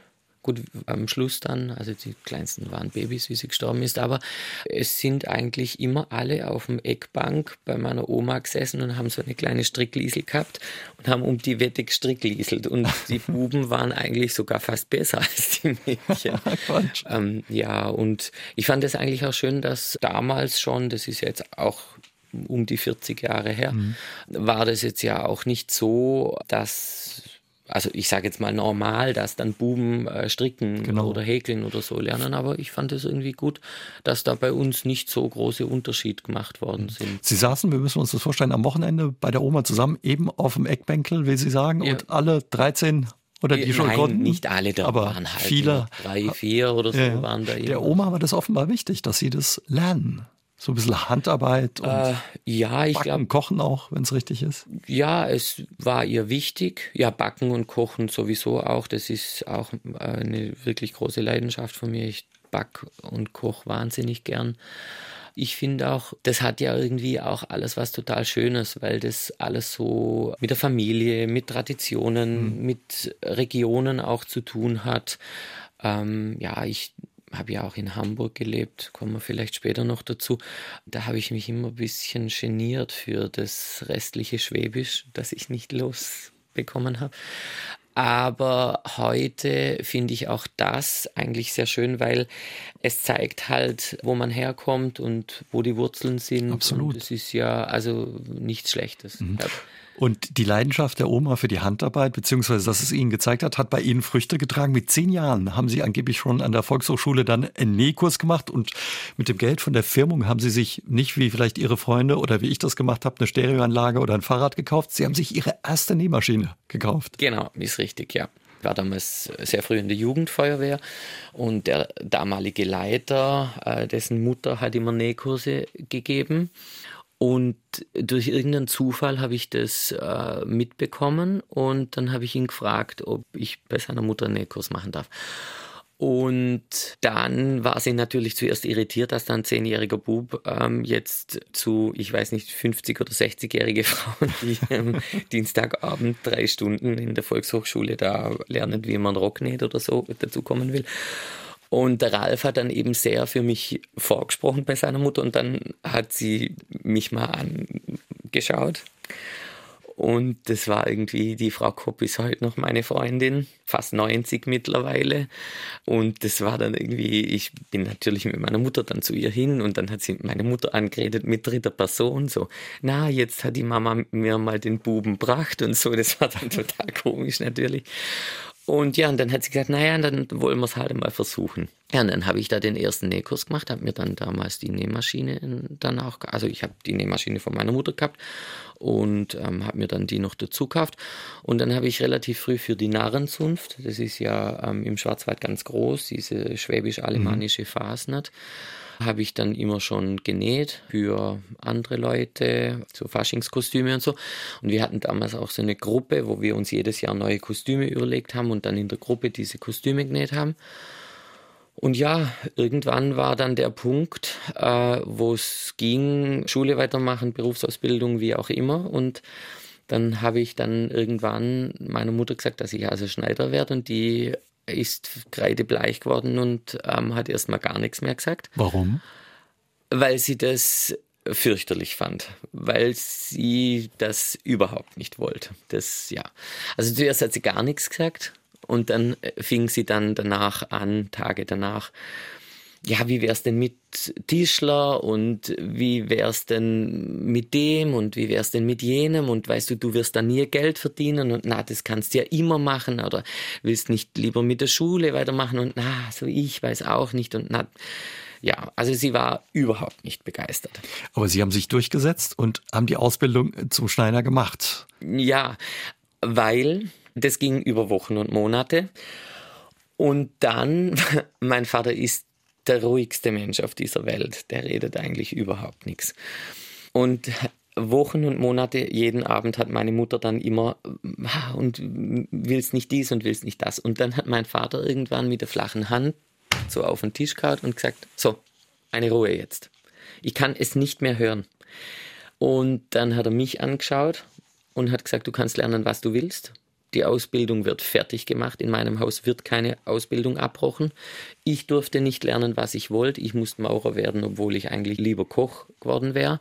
Gut, am Schluss dann, also die kleinsten waren Babys, wie sie gestorben ist, aber es sind eigentlich immer alle auf dem Eckbank bei meiner Oma gesessen und haben so eine kleine Strickliesel gehabt und haben um die Wette gestricklieselt. Und die Buben waren eigentlich sogar fast besser als die Mädchen. ähm, ja, und ich fand es eigentlich auch schön, dass damals schon, das ist ja jetzt auch um die vierzig Jahre her, mhm. war das jetzt ja auch nicht so, dass... Also ich sage jetzt mal normal, dass dann Buben äh, stricken genau. oder häkeln oder so lernen, aber ich fand es irgendwie gut, dass da bei uns nicht so große Unterschiede gemacht worden sind. Sie saßen, wir müssen uns das vorstellen, am Wochenende bei der Oma zusammen, eben auf dem Eckbänkel, will Sie sagen, ja. und alle dreizehn oder die schon Nein, konnten? nicht alle, da aber waren halt viele, drei, vier oder so ja, waren da. Der Oma war das offenbar wichtig, dass sie das lernen. So ein bisschen Handarbeit und äh, ja, ich Backen, glaub, Kochen auch, wenn es richtig ist. Ja, es war ihr wichtig. Ja, Backen und Kochen sowieso auch. Das ist auch eine wirklich große Leidenschaft von mir. Ich back und koche wahnsinnig gern. Ich finde auch, das hat ja irgendwie auch alles was total Schönes, weil das alles so mit der Familie, mit Traditionen, mhm. mit Regionen auch zu tun hat. Ähm, ja, ich habe ja auch in Hamburg gelebt, kommen wir vielleicht später noch dazu. Da habe ich mich immer ein bisschen geniert für das restliche Schwäbisch, das ich nicht losbekommen habe. Aber heute finde ich auch das eigentlich sehr schön, weil es zeigt halt, wo man herkommt und wo die Wurzeln sind. Absolut. Und es ist ja also nichts Schlechtes. Mhm. Und die Leidenschaft der Oma für die Handarbeit, beziehungsweise dass es Ihnen gezeigt hat, hat bei Ihnen Früchte getragen. Mit zehn Jahren haben Sie angeblich schon an der Volkshochschule dann einen Nähkurs gemacht und mit dem Geld von der Firmung haben Sie sich nicht, wie vielleicht Ihre Freunde oder wie ich das gemacht habe, eine Stereoanlage oder ein Fahrrad gekauft. Sie haben sich Ihre erste Nähmaschine gekauft. Genau, ist richtig, ja. Ich war damals sehr früh in der Jugendfeuerwehr und der damalige Leiter, dessen Mutter hat immer Nähkurse gegeben. Und durch irgendeinen Zufall habe ich das äh, mitbekommen und dann habe ich ihn gefragt, ob ich bei seiner Mutter einen Nähkurs machen darf. Und dann war sie natürlich zuerst irritiert, dass dann ein zehnjähriger Bub ähm, jetzt zu, ich weiß nicht, fünfzig- oder sechzigjährige Frauen, die ähm, Dienstagabend drei Stunden in der Volkshochschule da lernen, wie man Rock näht oder so, dazu kommen will. Und der Ralf hat dann eben sehr für mich vorgesprochen bei seiner Mutter und dann hat sie mich mal angeschaut. Und das war irgendwie, die Frau Kopp ist heute noch meine Freundin, fast neunzig mittlerweile. Und das war dann irgendwie, ich bin natürlich mit meiner Mutter dann zu ihr hin und dann hat sie meine Mutter angeredet mit dritter Person, so, na, jetzt hat die Mama mir mal den Buben gebracht und so, das war dann total komisch natürlich. Und ja, und dann hat sie gesagt, naja, dann wollen wir es halt mal versuchen. Ja, und dann habe ich da den ersten Nähkurs gemacht, habe mir dann damals die Nähmaschine dann auch, also ich habe die Nähmaschine von meiner Mutter gehabt und ähm, habe mir dann die noch dazu gekauft. Und dann habe ich relativ früh für die Narrenzunft, das ist ja ähm, im Schwarzwald ganz groß, diese schwäbisch-alemannische mhm. Fasnet, habe ich dann immer schon genäht für andere Leute, so Faschingskostüme und so. Und wir hatten damals auch so eine Gruppe, wo wir uns jedes Jahr neue Kostüme überlegt haben und dann in der Gruppe diese Kostüme genäht haben. Und ja, irgendwann war dann der Punkt, äh, wo es ging, Schule weitermachen, Berufsausbildung, wie auch immer. Und dann habe ich dann irgendwann meiner Mutter gesagt, dass ich also Schneider werde und die ist kreidebleich geworden und ähm, hat erstmal gar nichts mehr gesagt. Warum? Weil sie das fürchterlich fand, weil sie das überhaupt nicht wollte. Das, ja. Also zuerst hat sie gar nichts gesagt und dann fing sie dann danach an, Tage danach, ja, wie wär's denn mit Tischler und wie wär's denn mit dem und wie wär's denn mit jenem und weißt du, du wirst da nie Geld verdienen und na, das kannst du ja immer machen oder willst nicht lieber mit der Schule weitermachen und na, so ich weiß auch nicht und na, ja, also sie war überhaupt nicht begeistert. Aber Sie haben sich durchgesetzt und haben die Ausbildung zum Schneider gemacht. Ja, weil das ging über Wochen und Monate und dann, mein Vater ist der ruhigste Mensch auf dieser Welt, der redet eigentlich überhaupt nichts. Und Wochen und Monate, jeden Abend hat meine Mutter dann immer, und willst nicht dies und willst nicht das. Und dann hat mein Vater irgendwann mit der flachen Hand so auf den Tisch gehauen und gesagt, so, eine Ruhe jetzt. Ich kann es nicht mehr hören. Und dann hat er mich angeschaut und hat gesagt, du kannst lernen, was du willst. die Ausbildung wird fertig gemacht. In meinem Haus wird keine Ausbildung abbrochen. Ich durfte nicht lernen, was ich wollte. Ich musste Maurer werden, obwohl ich eigentlich lieber Koch geworden wäre.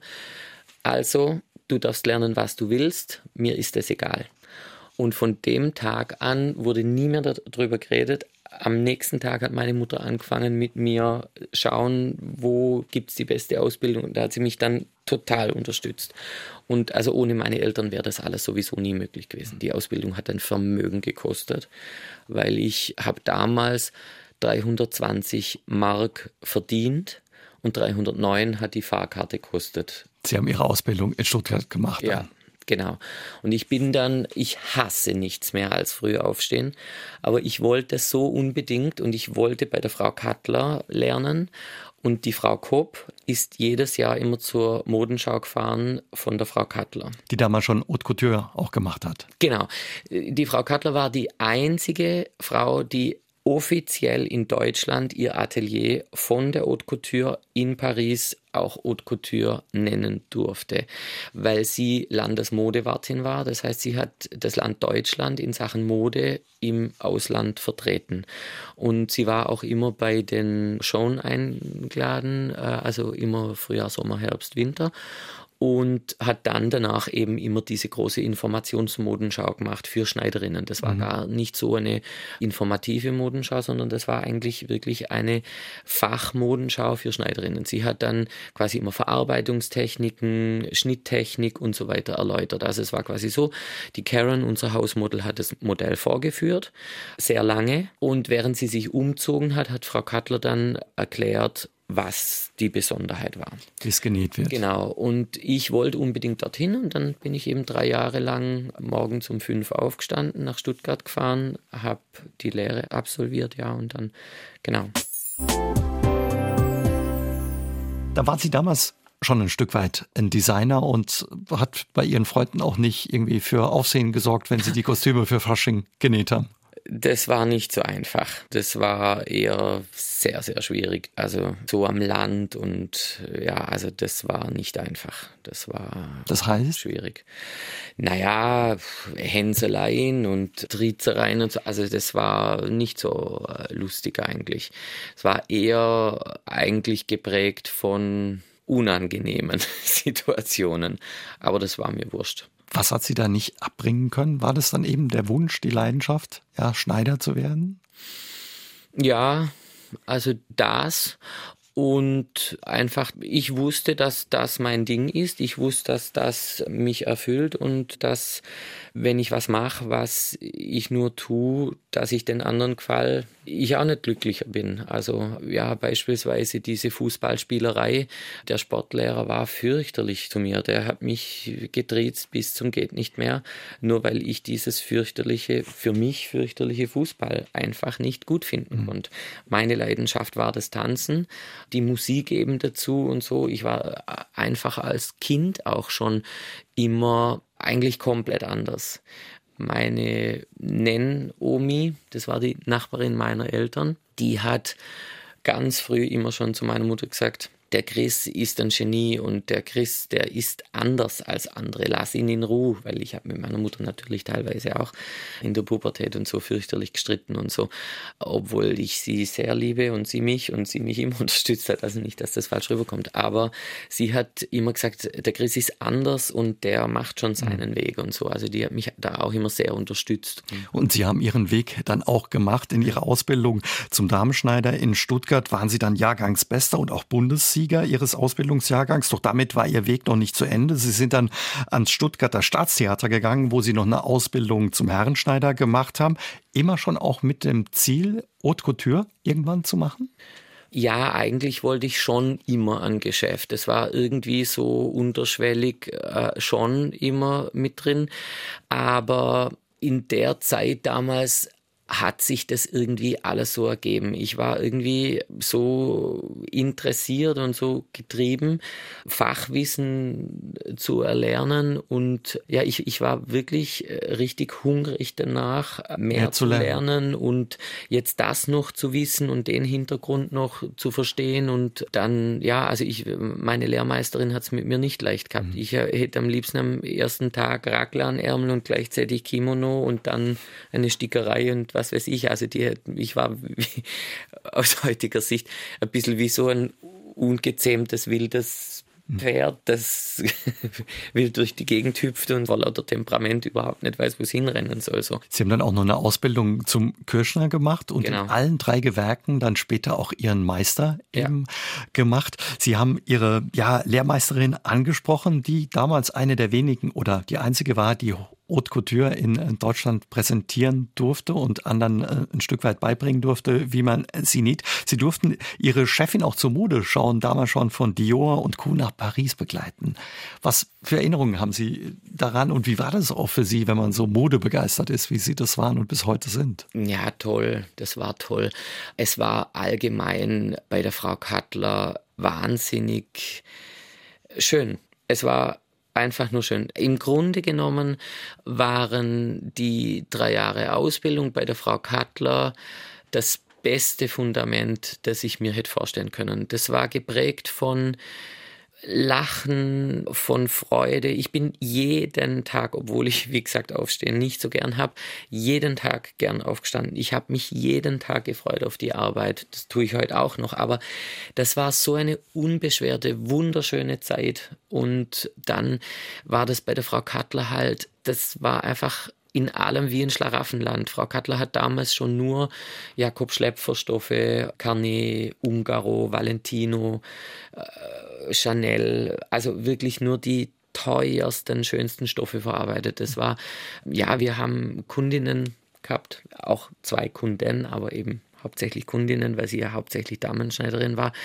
Also, du darfst lernen, was du willst. Mir ist es egal. Und von dem Tag an wurde nie mehr darüber geredet. Am nächsten Tag hat meine Mutter angefangen mit mir schauen, wo gibt es die beste Ausbildung. Und da hat sie mich dann total unterstützt. Und also ohne meine Eltern wäre das alles sowieso nie möglich gewesen. Die Ausbildung hat ein Vermögen gekostet, weil ich habe damals dreihundertzwanzig Mark verdient und dreihundertneun hat die Fahrkarte gekostet. Sie haben Ihre Ausbildung in Stuttgart gemacht. Ja. Dann. Genau. Und ich bin dann, ich hasse nichts mehr als früh aufstehen, aber ich wollte es so unbedingt und ich wollte bei der Frau Kattler lernen und die Frau Kopp ist jedes Jahr immer zur Modenschau gefahren von der Frau Kattler. Die damals schon Haute Couture auch gemacht hat. Genau. Die Frau Kattler war die einzige Frau, die offiziell in Deutschland ihr Atelier von der Haute Couture in Paris auch Haute Couture nennen durfte, weil sie Landesmodewartin war. Das heißt, sie hat das Land Deutschland in Sachen Mode im Ausland vertreten. Und sie war auch immer bei den Shows eingeladen, also immer Frühjahr, Sommer, Herbst, Winter. Und hat dann danach eben immer diese große Informationsmodenschau gemacht für Schneiderinnen. Das war mhm. gar nicht so eine informative Modenschau, sondern das war eigentlich wirklich eine Fachmodenschau für Schneiderinnen. Sie hat dann quasi immer Verarbeitungstechniken, Schnitttechnik und so weiter erläutert. Also es war quasi so, die Karen, unser Hausmodel, hat das Modell vorgeführt, sehr lange. Und während sie sich umzogen hat, hat Frau Kattler dann erklärt, was die Besonderheit war. Wie es genäht wird. Genau. Und ich wollte unbedingt dorthin und dann bin ich eben drei Jahre lang morgens um fünf aufgestanden, nach Stuttgart gefahren, habe die Lehre absolviert, ja, und dann, genau. Da waren Sie damals schon ein Stück weit ein Designer und hat bei Ihren Freunden auch nicht irgendwie für Aufsehen gesorgt, wenn Sie die Kostüme für Fasching genäht haben? Das war nicht so einfach. Das war eher sehr, sehr schwierig. Also so am Land und ja, also das war nicht einfach. Das war das heißt? schwierig. Naja, Hänseleien und Trizereien und so. Also das war nicht so lustig eigentlich. Es war eher eigentlich geprägt von unangenehmen Situationen. Aber das war mir wurscht. Was hat Sie da nicht abbringen können? War das dann eben der Wunsch, die Leidenschaft, ja, Schneider zu werden? Ja, also das und einfach, ich wusste, dass das mein Ding ist. Ich wusste, dass das mich erfüllt und dass, wenn ich was mache, was ich nur tue, dass ich den anderen gefall, ich auch nicht glücklicher bin. Also ja, beispielsweise diese Fußballspielerei. Der Sportlehrer war fürchterlich zu mir. Der hat mich getriezt bis zum geht nicht mehr, nur weil ich dieses fürchterliche, für mich fürchterliche Fußball einfach nicht gut finden konnte. Meine Leidenschaft war das Tanzen, die Musik eben dazu und so. Ich war einfach als Kind auch schon immer eigentlich komplett anders. Meine Nenn-Omi, das war die Nachbarin meiner Eltern, die hat ganz früh immer schon zu meiner Mutter gesagt, der Chris ist ein Genie und der Chris, der ist anders als andere. Lass ihn in Ruhe, weil ich habe mit meiner Mutter natürlich teilweise auch in der Pubertät und so fürchterlich gestritten und so, obwohl ich sie sehr liebe und sie mich und sie mich immer unterstützt hat, also nicht, dass das falsch rüberkommt, aber sie hat immer gesagt, der Chris ist anders und der macht schon seinen mhm. Weg und so, also die hat mich da auch immer sehr unterstützt. Und Sie haben Ihren Weg dann auch gemacht in Ihrer Ausbildung zum Damenschneider in Stuttgart, waren Sie dann Jahrgangsbester und auch Bundessieger Ihres Ausbildungsjahrgangs, doch damit war Ihr Weg noch nicht zu Ende. Sie sind dann ans Stuttgarter Staatstheater gegangen, wo Sie noch eine Ausbildung zum Herrenschneider gemacht haben. Immer schon auch mit dem Ziel, Haute Couture irgendwann zu machen? Ja, eigentlich wollte ich schon immer ein Geschäft. Es war irgendwie so unterschwellig äh, schon immer mit drin. Aber in der Zeit damals hat sich das irgendwie alles so ergeben. Ich war irgendwie so interessiert und so getrieben, Fachwissen zu erlernen und ja, ich, ich war wirklich richtig hungrig danach, mehr, mehr zu lernen. lernen und jetzt das noch zu wissen und den Hintergrund noch zu verstehen und dann, ja, also ich, meine Lehrmeisterin hat es mit mir nicht leicht gehabt. Mhm. Ich hätte am liebsten am ersten Tag Raglanärmel und gleichzeitig Kimono und dann eine Stickerei und was weiß ich, also die, ich war wie, aus heutiger Sicht ein bisschen wie so ein ungezähmtes, wildes Pferd, das wild durch die Gegend hüpft und vor lauter Temperament überhaupt nicht weiß, wo es hinrennen soll. So. Sie haben dann auch noch eine Ausbildung zum Kürschner gemacht und genau. in allen drei Gewerken dann später auch Ihren Meister ja. eben gemacht. Sie haben Ihre ja, Lehrmeisterin angesprochen, die damals eine der wenigen oder die einzige war, die Haute Couture in Deutschland präsentieren durfte und anderen äh, ein Stück weit beibringen durfte, wie man sie näht. Sie durften Ihre Chefin auch zur Modeschauen damals schon von Dior und Co. nach Paris begleiten. Was für Erinnerungen haben Sie daran und wie war das auch für Sie, wenn man so modebegeistert ist, wie Sie das waren und bis heute sind? Ja, toll. Das war toll. Es war allgemein bei der Frau Kattler wahnsinnig schön. Es war einfach nur schön. Im Grunde genommen waren die drei Jahre Ausbildung bei der Frau Kattler das beste Fundament, das ich mir hätte vorstellen können. Das war geprägt von Lachen, von Freude. Ich bin jeden Tag, obwohl ich, wie gesagt, Aufstehen nicht so gern habe, jeden Tag gern aufgestanden. Ich habe mich jeden Tag gefreut auf die Arbeit. Das tue ich heute auch noch. Aber das war so eine unbeschwerte, wunderschöne Zeit. Und dann war das bei der Frau Kattler halt, das war einfach in allem wie ein Schlaraffenland. Frau Kattler hat damals schon nur Jakob Schlepfer-Stoffe, Carnet, Ungaro, Valentino, äh, Chanel, also wirklich nur die teuersten, schönsten Stoffe verarbeitet. Das war, ja, wir haben Kundinnen gehabt, auch zwei Kunden, aber eben hauptsächlich Kundinnen, weil sie ja hauptsächlich Damenschneiderin war,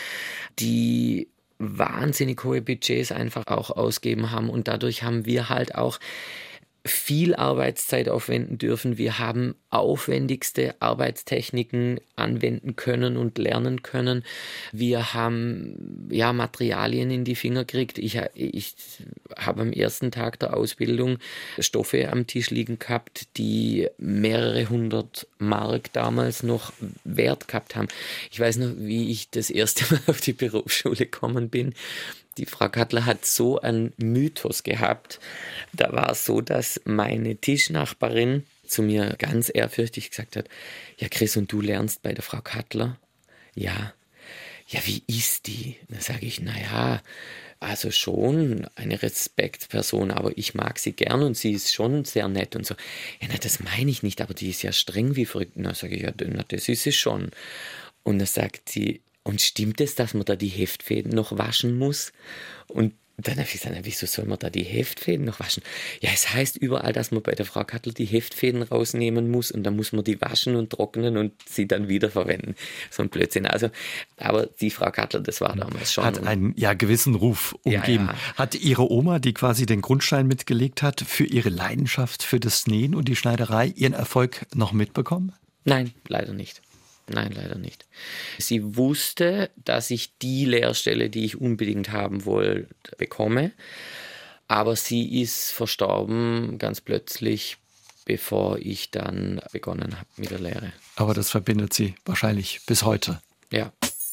die wahnsinnig hohe Budgets einfach auch ausgeben haben und dadurch haben wir halt auch viel Arbeitszeit aufwenden dürfen. Wir haben aufwendigste Arbeitstechniken anwenden können und lernen können. Wir haben ja Materialien in die Finger gekriegt. Ich, ich habe am ersten Tag der Ausbildung Stoffe am Tisch liegen gehabt, die mehrere hundert Mark damals noch wert gehabt haben. Ich weiß noch, wie ich das erste Mal auf die Berufsschule gekommen bin. Die Frau Kattler hat so einen Mythos gehabt. Da war es so, dass meine Tischnachbarin zu mir ganz ehrfürchtig gesagt hat, ja Chris, und du lernst bei der Frau Kattler? Ja. Ja, wie ist die? Da sage ich, naja, also schon eine Respektsperson, aber ich mag sie gern und sie ist schon sehr nett und so. Ja, na, das meine ich nicht, aber die ist ja streng wie verrückt. Na, sage ich, ja, na, das ist sie schon. Und dann sagt sie, und stimmt es, dass man da die Heftfäden noch waschen muss? Und dann habe ich gesagt, wieso soll man da die Heftfäden noch waschen? Ja, es heißt überall, dass man bei der Frau Kattler die Heftfäden rausnehmen muss und dann muss man die waschen und trocknen und sie dann wiederverwenden. So ein Blödsinn. Also, aber die Frau Kattler, das war damals schon. Hat einen ja, gewissen Ruf umgeben. Ja, ja. Hat Ihre Oma, die quasi den Grundstein mitgelegt hat, für ihre Leidenschaft für das Nähen und die Schneiderei, ihren Erfolg noch mitbekommen? Nein, leider nicht. Nein, leider nicht. Sie wusste, dass ich die Lehrstelle, die ich unbedingt haben wollte, bekomme. Aber sie ist verstorben ganz plötzlich, bevor ich dann begonnen habe mit der Lehre. Aber das verbindet Sie wahrscheinlich bis heute. Ja.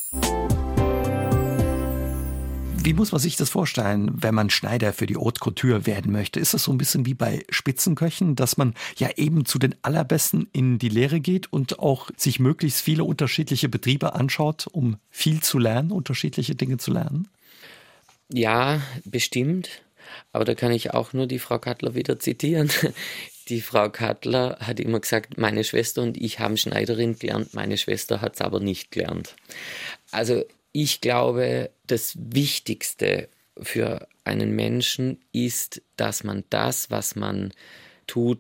Wie muss man sich das vorstellen, wenn man Schneider für die Haute Couture werden möchte? Ist das so ein bisschen wie bei Spitzenköchen, dass man ja eben zu den Allerbesten in die Lehre geht und auch sich möglichst viele unterschiedliche Betriebe anschaut, um viel zu lernen, unterschiedliche Dinge zu lernen? Ja, bestimmt. Aber da kann ich auch nur die Frau Kattler wieder zitieren. Die Frau Kattler hat immer gesagt, meine Schwester und ich haben Schneiderin gelernt, meine Schwester hat es aber nicht gelernt. Also ich glaube, das Wichtigste für einen Menschen ist, dass man das, was man tut,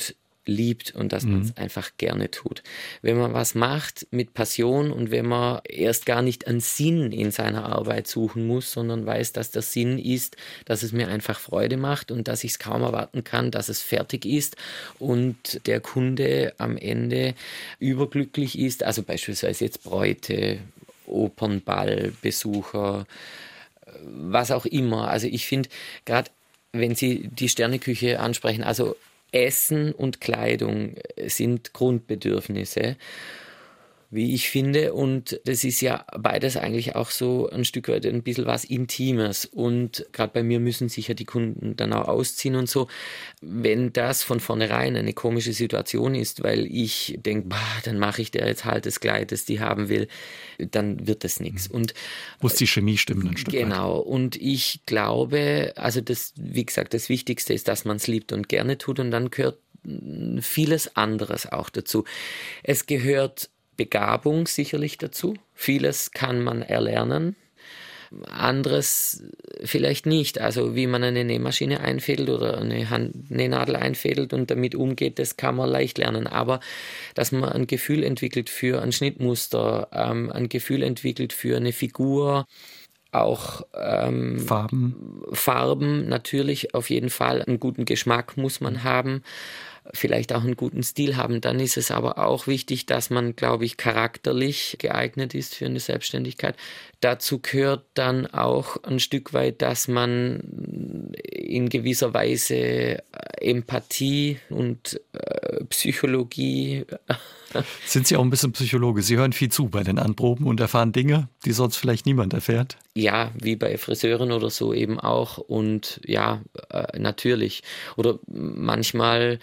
liebt und dass Mhm. man es einfach gerne tut. Wenn man was macht mit Passion und wenn man erst gar nicht einen Sinn in seiner Arbeit suchen muss, sondern weiß, dass der Sinn ist, dass es mir einfach Freude macht und dass ich es kaum erwarten kann, dass es fertig ist und der Kunde am Ende überglücklich ist, also beispielsweise jetzt Bräute, Opernball, Besucher, was auch immer. Also ich finde, gerade wenn Sie die Sterneküche ansprechen, also Essen und Kleidung sind Grundbedürfnisse, wie ich finde. Und das ist ja beides eigentlich auch so ein Stück weit ein bisschen was Intimes. Und gerade bei mir müssen sich ja die Kunden dann auch ausziehen und so. Wenn das von vornherein eine komische Situation ist, weil ich denke, dann mache ich der jetzt halt das Kleid, das die haben will, dann wird das nichts. Und muss die Chemie stimmen ein Stück weit. Genau. Und ich glaube, also das, wie gesagt, das Wichtigste ist, dass man es liebt und gerne tut und dann gehört vieles anderes auch dazu. Es gehört Begabung sicherlich dazu. Vieles kann man erlernen, anderes vielleicht nicht. Also wie man eine Nähmaschine einfädelt oder eine Hand- Nähnadel einfädelt und damit umgeht, das kann man leicht lernen. Aber dass man ein Gefühl entwickelt für ein Schnittmuster, ähm, ein Gefühl entwickelt für eine Figur, auch ähm, Farben. Farben natürlich auf jeden Fall. Einen guten Geschmack muss man haben, vielleicht auch einen guten Stil haben. Dann ist es aber auch wichtig, dass man, glaube ich, charakterlich geeignet ist für eine Selbstständigkeit. Dazu gehört dann auch ein Stück weit, dass man in gewisser Weise Empathie und äh, Psychologie. Sind Sie auch ein bisschen Psychologe? Sie hören viel zu bei den Anproben und erfahren Dinge, die sonst vielleicht niemand erfährt? Ja, wie bei Friseuren oder so eben auch. Und ja, äh, natürlich. Oder manchmal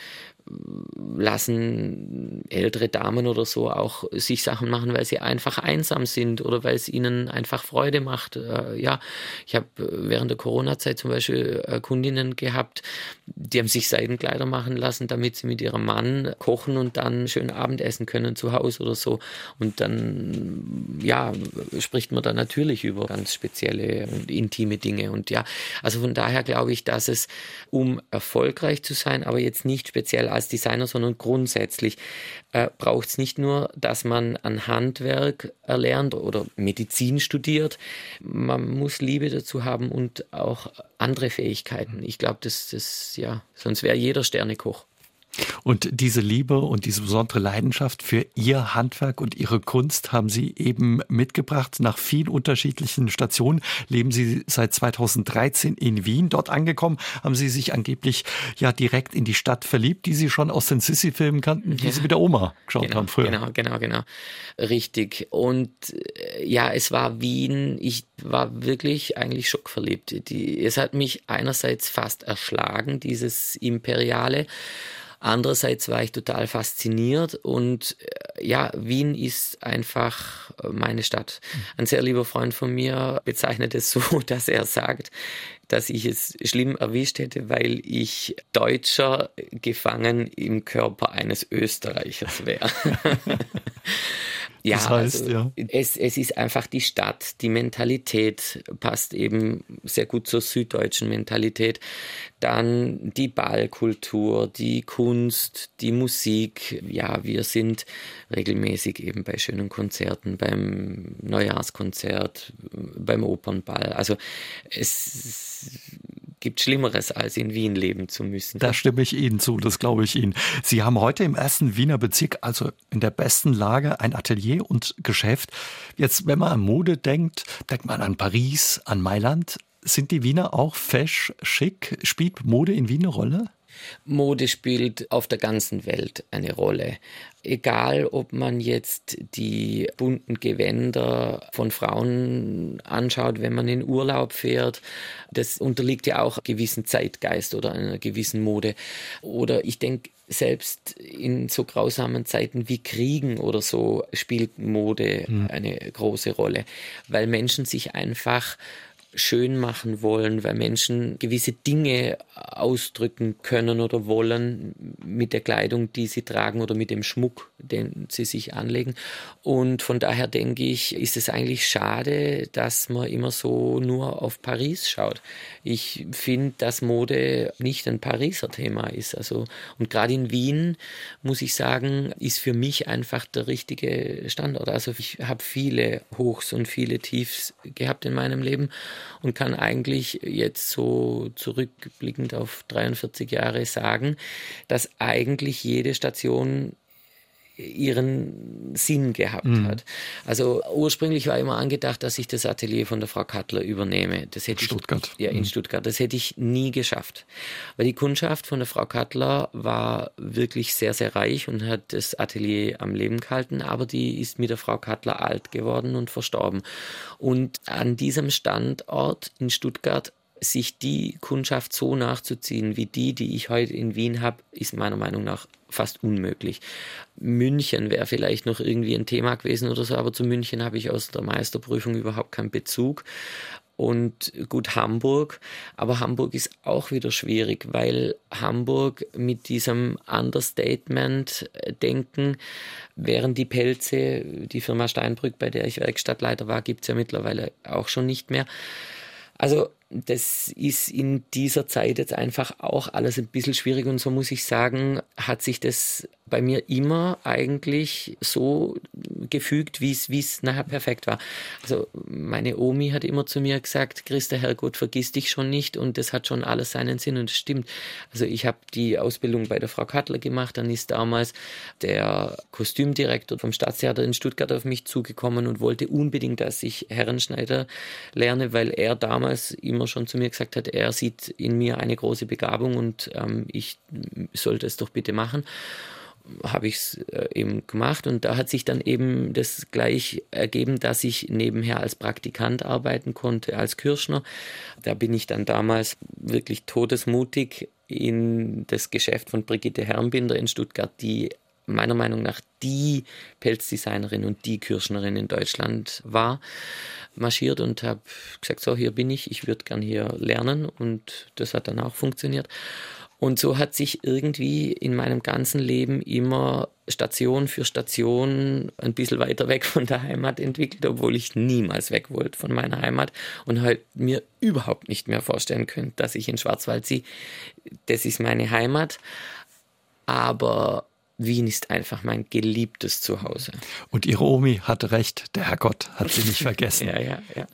lassen ältere Damen oder so auch sich Sachen machen, weil sie einfach einsam sind oder weil es ihnen einfach Freude macht. Äh, ja, ich habe während der Corona-Zeit zum Beispiel äh, Kundinnen gehabt, die haben sich Seidenkleider machen lassen, damit sie mit ihrem Mann kochen und dann schön Abendessen können zu Hause oder so. Und dann, ja, spricht man da natürlich über ganz spezielle und intime Dinge. Und ja, also von daher glaube ich, dass es, um erfolgreich zu sein, aber jetzt nicht speziell als Designer, sondern grundsätzlich äh, braucht es nicht nur, dass man ein Handwerk erlernt oder Medizin studiert. Man muss Liebe dazu haben und auch andere Fähigkeiten. Ich glaube, das, das, ja, sonst wäre jeder Sternekoch. Und diese Liebe und diese besondere Leidenschaft für Ihr Handwerk und Ihre Kunst haben Sie eben mitgebracht. Nach vielen unterschiedlichen Stationen leben Sie seit zweitausenddreizehn in Wien. Dort angekommen haben Sie sich angeblich ja direkt in die Stadt verliebt, die Sie schon aus den Sissi-Filmen kannten, die ja. Sie mit der Oma geschaut genau, haben früher. Genau, genau, genau. Richtig. Und ja, es war Wien. Ich war wirklich eigentlich schockverliebt. Die, es hat mich einerseits fast erschlagen, dieses Imperiale. Andererseits war ich total fasziniert und ja, Wien ist einfach meine Stadt. Ein sehr lieber Freund von mir bezeichnet es so, dass er sagt, dass ich es schlimm erwischt hätte, weil ich Deutscher gefangen im Körper eines Österreichers wäre. Ja, das heißt, also ja. Es, es ist einfach die Stadt, die Mentalität passt eben sehr gut zur süddeutschen Mentalität. Dann die Ballkultur, die Kunst, die Musik. Ja, wir sind regelmäßig eben bei schönen Konzerten, beim Neujahrskonzert, beim Opernball. Also es gibt Schlimmeres, als in Wien leben zu müssen. Da stimme ich Ihnen zu, das glaube ich Ihnen. Sie haben heute im ersten Wiener Bezirk, also in der besten Lage, ein Atelier und Geschäft. Jetzt, wenn man an Mode denkt, denkt man an Paris, an Mailand. Sind die Wiener auch fesch, schick? Spielt Mode in Wien eine Rolle? Mode spielt auf der ganzen Welt eine Rolle. Egal, ob man jetzt die bunten Gewänder von Frauen anschaut, wenn man in Urlaub fährt, das unterliegt ja auch einem gewissen Zeitgeist oder einer gewissen Mode. Oder ich denke, selbst in so grausamen Zeiten wie Kriegen oder so spielt Mode mhm. eine große Rolle, weil Menschen sich einfach schön machen wollen, weil Menschen gewisse Dinge ausdrücken können oder wollen mit der Kleidung, die sie tragen oder mit dem Schmuck, den sie sich anlegen. Und von daher denke ich, ist es eigentlich schade, dass man immer so nur auf Paris schaut. Ich finde, dass Mode nicht ein Pariser Thema ist. Also, und gerade in Wien, muss ich sagen, ist für mich einfach der richtige Standort. Also ich habe viele Hochs und viele Tiefs gehabt in meinem Leben und kann eigentlich jetzt so zurückblickend auf dreiundvierzig Jahre sagen, dass eigentlich jede Station ihren Sinn gehabt mhm. hat. Also ursprünglich war immer angedacht, dass ich das Atelier von der Frau Kattler übernehme. Das hätte Stuttgart. Ich, ja, in mhm. Stuttgart. Das hätte ich nie geschafft. Weil die Kundschaft von der Frau Kattler war wirklich sehr, sehr reich und hat das Atelier am Leben gehalten, aber die ist mit der Frau Kattler alt geworden und verstorben. Und an diesem Standort in Stuttgart sich die Kundschaft so nachzuziehen wie die, die ich heute in Wien habe, ist meiner Meinung nach fast unmöglich. München wäre vielleicht noch irgendwie ein Thema gewesen oder so, aber zu München habe ich aus der Meisterprüfung überhaupt keinen Bezug. Und gut, Hamburg, aber Hamburg ist auch wieder schwierig, weil Hamburg mit diesem Understatement-Denken, während die Pelze, die Firma Steinbrück, bei der ich Werkstattleiter war, gibt es ja mittlerweile auch schon nicht mehr. Also das ist in dieser Zeit jetzt einfach auch alles ein bisschen schwierig und so muss ich sagen, hat sich das bei mir immer eigentlich so gefügt, wie es wie es nachher perfekt war. Also meine Omi hat immer zu mir gesagt, Christa, Herrgott, vergiss dich schon nicht und das hat schon alles seinen Sinn und das stimmt. Also ich habe die Ausbildung bei der Frau Kattler gemacht, dann ist damals der Kostümdirektor vom Staatstheater in Stuttgart auf mich zugekommen und wollte unbedingt, dass ich Herrenschneider lerne, weil er damals immer schon zu mir gesagt hat, er sieht in mir eine große Begabung und ähm, ich sollte es doch bitte machen. Habe ich es äh, eben gemacht und da hat sich dann eben das gleich ergeben, dass ich nebenher als Praktikant arbeiten konnte, als Kürschner. Da bin ich dann damals wirklich todesmutig in das Geschäft von Brigitte Herrenbinder in Stuttgart, die meiner Meinung nach die Pelzdesignerin und die Kürschnerin in Deutschland war, marschiert und habe gesagt, so hier bin ich, ich würde gern hier lernen und das hat dann auch funktioniert. Und so hat sich irgendwie in meinem ganzen Leben immer Station für Station ein bisschen weiter weg von der Heimat entwickelt, obwohl ich niemals weg wollte von meiner Heimat und halt mir überhaupt nicht mehr vorstellen könnte, dass ich in Schwarzwald ziehe. Das ist meine Heimat, aber Wien ist einfach mein geliebtes Zuhause. Und Ihre Omi hatte recht, der Herrgott hat sie nicht vergessen. ja, ja, ja.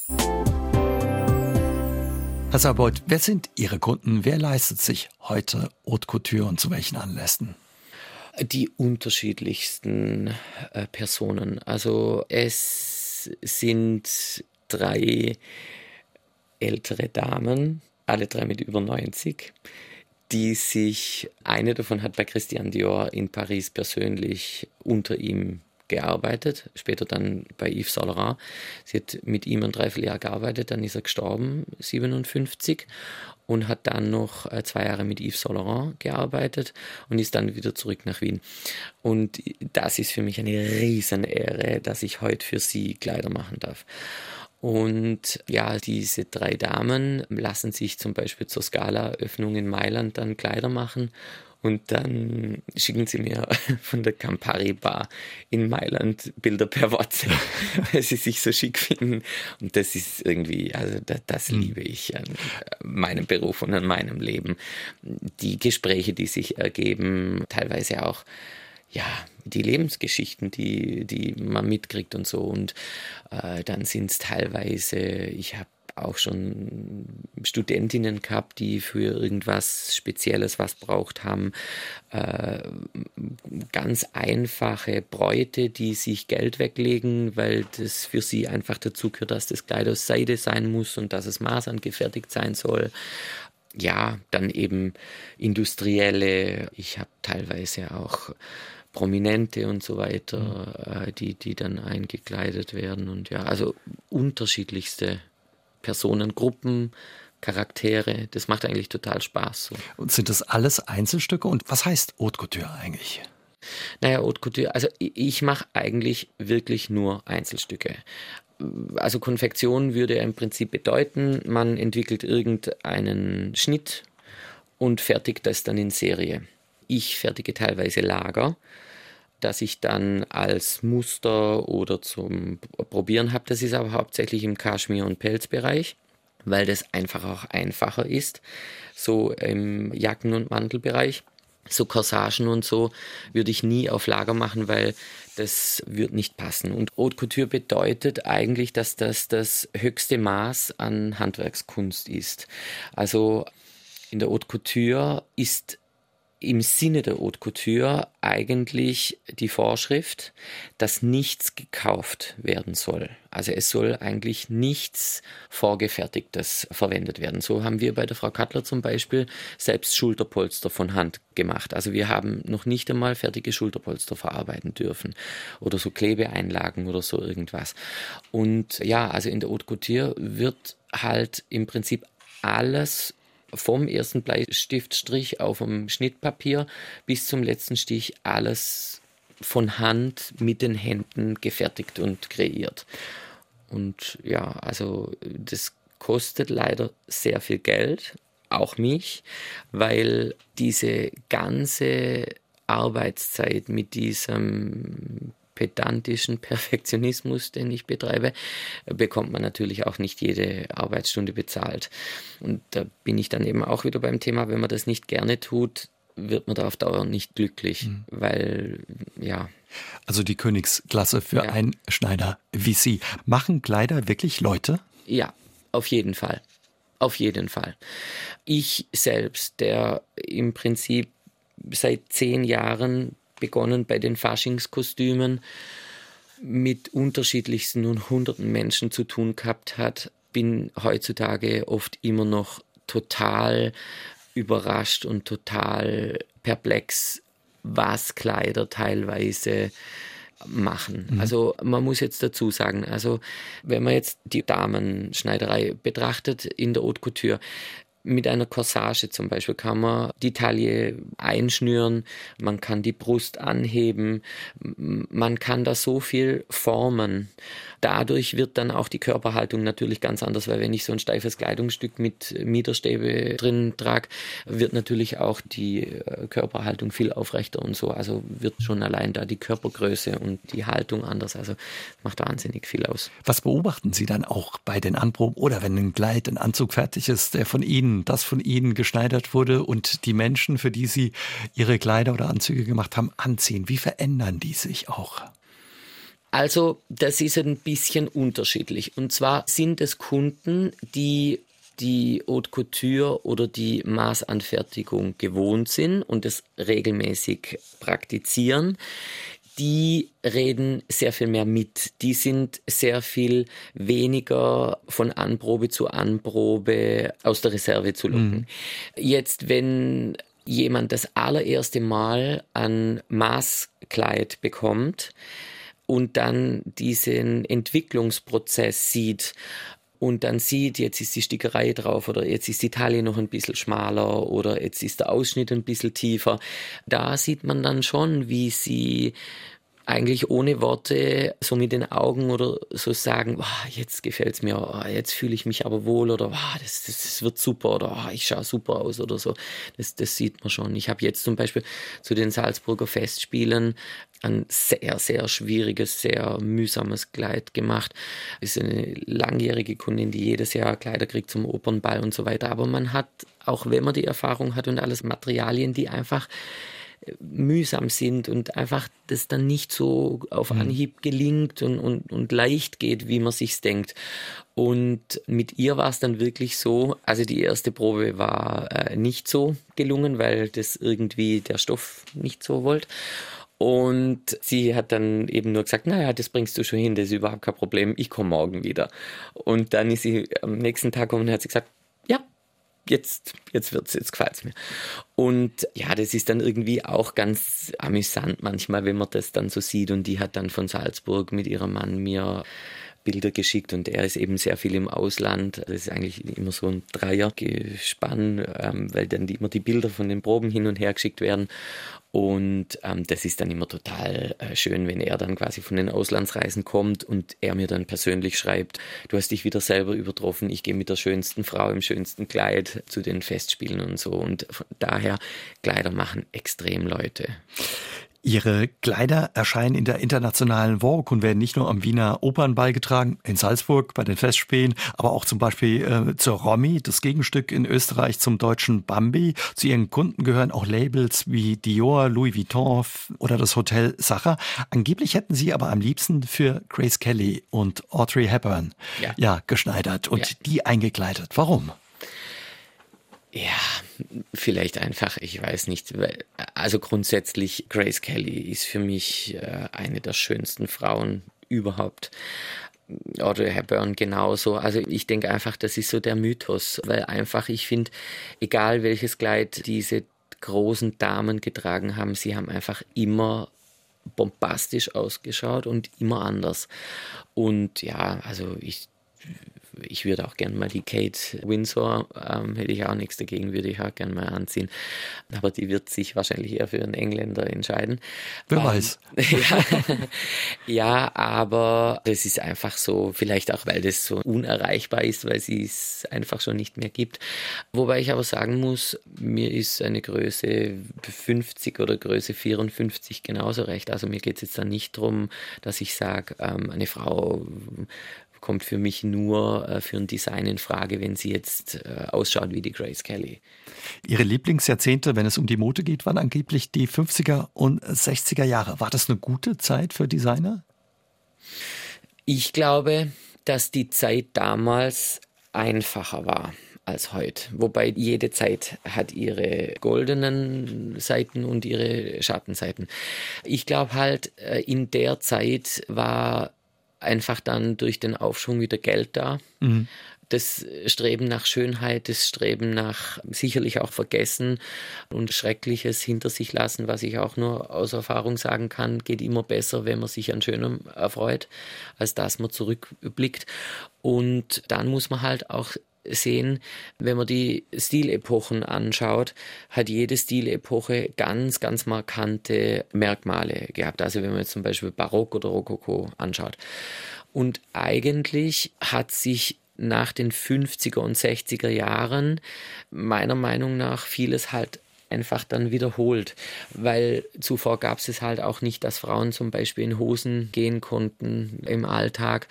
Herr Saarbold, wer sind Ihre Kunden? Wer leistet sich heute Haute Couture und zu welchen Anlässen? Die unterschiedlichsten äh, Personen. Also es sind drei ältere Damen, alle drei mit über neunzig, die sich, eine davon hat bei Christian Dior in Paris persönlich unter ihm gearbeitet, später dann bei Yves Saint Laurent. Sie hat mit ihm ein Dreivierteljahr gearbeitet, dann ist er gestorben, siebenundfünfzig, und hat dann noch zwei Jahre mit Yves Saint Laurent gearbeitet und ist dann wieder zurück nach Wien. Und das ist für mich eine Riesenehre, dass ich heute für sie Kleider machen darf. Und ja, diese drei Damen lassen sich zum Beispiel zur Scala-Öffnung in Mailand dann Kleider machen. Und dann schicken sie mir von der Campari Bar in Mailand Bilder per WhatsApp, weil sie sich so schick finden. Und das ist irgendwie, also das, das liebe ich an meinem Beruf und an meinem Leben. Die Gespräche, die sich ergeben, teilweise auch, ja, die Lebensgeschichten, die, die man mitkriegt und so. Und äh, dann sind es teilweise, ich habe auch schon Studentinnen gehabt, die für irgendwas Spezielles was braucht haben. Äh, ganz einfache Bräute, die sich Geld weglegen, weil das für sie einfach dazu gehört, dass das Kleid aus Seide sein muss und dass es maßangefertigt sein soll. Ja, dann eben Industrielle. Ich habe teilweise auch Prominente und so weiter, die, die dann eingekleidet werden. Und ja, also unterschiedlichste Personengruppen, Charaktere, das macht eigentlich total Spaß. So. Und sind das alles Einzelstücke? Und was heißt Haute Couture eigentlich? Naja, Haute Couture, also ich mache eigentlich wirklich nur Einzelstücke. Also Konfektion würde im Prinzip bedeuten, man entwickelt irgendeinen Schnitt und fertigt das dann in Serie. Ich fertige teilweise Lager, das ich dann als Muster oder zum Probieren habe. Das ist aber hauptsächlich im Kaschmir- und Pelzbereich, weil das einfach auch einfacher ist, so im Jacken- und Mantelbereich. So Corsagen und so würde ich nie auf Lager machen, weil das wird nicht passen. Und Haute Couture bedeutet eigentlich, dass das das höchste Maß an Handwerkskunst ist. Also in der Haute Couture ist im Sinne der Haute Couture eigentlich die Vorschrift, dass nichts gekauft werden soll. Also es soll eigentlich nichts Vorgefertigtes verwendet werden. So haben wir bei der Frau Kattler zum Beispiel selbst Schulterpolster von Hand gemacht. Also wir haben noch nicht einmal fertige Schulterpolster verarbeiten dürfen oder so Klebeeinlagen oder so irgendwas. Und ja, also in der Haute Couture wird halt im Prinzip alles vom ersten Bleistiftstrich auf dem Schnittpapier bis zum letzten Stich alles von Hand mit den Händen gefertigt und kreiert. Und ja, also das kostet leider sehr viel Geld, auch mich, weil diese ganze Arbeitszeit mit diesem pedantischen Perfektionismus, den ich betreibe, bekommt man natürlich auch nicht jede Arbeitsstunde bezahlt. Und da bin ich dann eben auch wieder beim Thema, wenn man das nicht gerne tut, wird man da auf Dauer nicht glücklich, mhm. weil, ja. Also die Königsklasse für ja. einen Schneider wie Sie. Machen Kleider wirklich Leute? Ja, auf jeden Fall. Auf jeden Fall. Ich selbst, der im Prinzip seit zehn Jahren begonnen bei den Faschingskostümen mit unterschiedlichsten und hunderten Menschen zu tun gehabt hat, bin heutzutage oft immer noch total überrascht und total perplex, was Kleider teilweise machen. Mhm. Also man muss jetzt dazu sagen, also wenn man jetzt die Damenschneiderei betrachtet in der Haute Couture, mit einer Corsage zum Beispiel kann man die Taille einschnüren, man kann die Brust anheben, man kann da so viel formen. Dadurch wird dann auch die Körperhaltung natürlich ganz anders, weil wenn ich so ein steifes Kleidungsstück mit Miterstäbe drin trage, wird natürlich auch die Körperhaltung viel aufrechter und so. Also wird schon allein da die Körpergröße und die Haltung anders. Also macht wahnsinnig viel aus. Was beobachten Sie dann auch bei den Anproben oder wenn ein Kleid, ein Anzug fertig ist, der von Ihnen das von Ihnen geschneidert wurde und die Menschen, für die Sie Ihre Kleider oder Anzüge gemacht haben, anziehen? Wie verändern die sich auch? Also das ist ein bisschen unterschiedlich. Und zwar sind es Kunden, die die Haute Couture oder die Maßanfertigung gewohnt sind und es regelmäßig praktizieren. Die reden sehr viel mehr mit. Die sind sehr viel weniger von Anprobe zu Anprobe aus der Reserve zu locken. Mhm. Jetzt, wenn jemand das allererste Mal ein Maßkleid bekommt und dann diesen Entwicklungsprozess sieht und dann sieht, jetzt ist die Stickerei drauf oder jetzt ist die Taille noch ein bisschen schmaler oder jetzt ist der Ausschnitt ein bisschen tiefer. Da sieht man dann schon, wie sie eigentlich ohne Worte so mit den Augen oder so sagen, oh, jetzt gefällt's mir, oh, jetzt fühle ich mich aber wohl oder oh, das, das, das wird super oder oh, ich schaue super aus oder so. Das, das sieht man schon. Ich habe jetzt zum Beispiel zu den Salzburger Festspielen ein sehr, sehr schwieriges, sehr mühsames Kleid gemacht. Ist eine langjährige Kundin, die jedes Jahr Kleider kriegt zum Opernball und so weiter. Aber man hat, auch wenn man die Erfahrung hat und alles, Materialien, die einfach mühsam sind und einfach das dann nicht so auf Anhieb gelingt und, und, und leicht geht, wie man sich's denkt. Und mit ihr war es dann wirklich so, also die erste Probe war äh, nicht so gelungen, weil das irgendwie der Stoff nicht so wollte. Und sie hat dann eben nur gesagt, naja, das bringst du schon hin, das ist überhaupt kein Problem, ich komme morgen wieder. Und dann ist sie am nächsten Tag gekommen und hat sie gesagt, ja, jetzt, jetzt wird's, jetzt gefällt's mir. Und ja, das ist dann irgendwie auch ganz amüsant manchmal, wenn man das dann so sieht. Und die hat dann von Salzburg mit ihrem Mann mir Bilder geschickt und er ist eben sehr viel im Ausland. Das ist eigentlich immer so ein Dreiergespann, ähm, weil dann die, immer die Bilder von den Proben hin und her geschickt werden. Und ähm, das ist dann immer total äh, schön, wenn er dann quasi von den Auslandsreisen kommt und er mir dann persönlich schreibt, du hast dich wieder selber übertroffen, ich gehe mit der schönsten Frau im schönsten Kleid zu den Festspielen und so. Und von daher, Kleider machen extrem Leute. Ihre Kleider erscheinen in der internationalen Vogue und werden nicht nur am Wiener Opernball getragen, in Salzburg bei den Festspielen, aber auch zum Beispiel äh, zur Romy, das Gegenstück in Österreich zum deutschen Bambi. Zu Ihren Kunden gehören auch Labels wie Dior, Louis Vuitton oder das Hotel Sacher. Angeblich hätten Sie aber am liebsten für Grace Kelly und Audrey Hepburn ja. Ja, geschneidert und ja. die eingekleidet. Warum? Ja, vielleicht einfach, ich weiß nicht, weil, also grundsätzlich Grace Kelly ist für mich äh, eine der schönsten Frauen überhaupt. Audrey Hepburn genauso. Also ich denke einfach, das ist so der Mythos, weil einfach, ich finde, egal welches Kleid diese großen Damen getragen haben, sie haben einfach immer bombastisch ausgeschaut und immer anders. Und ja, also ich Ich würde auch gerne mal die Kate Windsor, ähm, hätte ich auch nichts dagegen, würde ich auch gerne mal anziehen. Aber die wird sich wahrscheinlich eher für einen Engländer entscheiden. Wer ähm, weiß. Ja, ja, aber es ist einfach so, vielleicht auch, weil das so unerreichbar ist, weil sie es einfach schon nicht mehr gibt. Wobei ich aber sagen muss, mir ist eine Größe fünfzig oder Größe vierundfünfzig genauso recht. Also mir geht es jetzt da nicht darum, dass ich sage, ähm, eine Frau kommt für mich nur äh, für ein Design in Frage, wenn sie jetzt äh, ausschaut wie die Grace Kelly. Ihre Lieblingsjahrzehnte, wenn es um die Mode geht, waren angeblich die fünfziger und sechziger Jahre. War das eine gute Zeit für Designer? Ich glaube, dass die Zeit damals einfacher war als heute. Wobei jede Zeit hat ihre goldenen Seiten und ihre Schattenseiten. Ich glaube halt, in der Zeit war einfach dann durch den Aufschwung wieder Geld da. Mhm. Das Streben nach Schönheit, das Streben nach sicherlich auch Vergessen und Schreckliches hinter sich lassen, was ich auch nur aus Erfahrung sagen kann, geht immer besser, wenn man sich an Schönem erfreut, als dass man zurückblickt. Und dann muss man halt auch sehen, wenn man die Stilepochen anschaut, hat jede Stilepoche ganz, ganz markante Merkmale gehabt. Also wenn man jetzt zum Beispiel Barock oder Rokoko anschaut. Und eigentlich hat sich nach den fünfziger und sechziger Jahren meiner Meinung nach vieles halt einfach dann wiederholt, weil zuvor gab es es halt auch nicht, dass Frauen zum Beispiel in Hosen gehen konnten im Alltag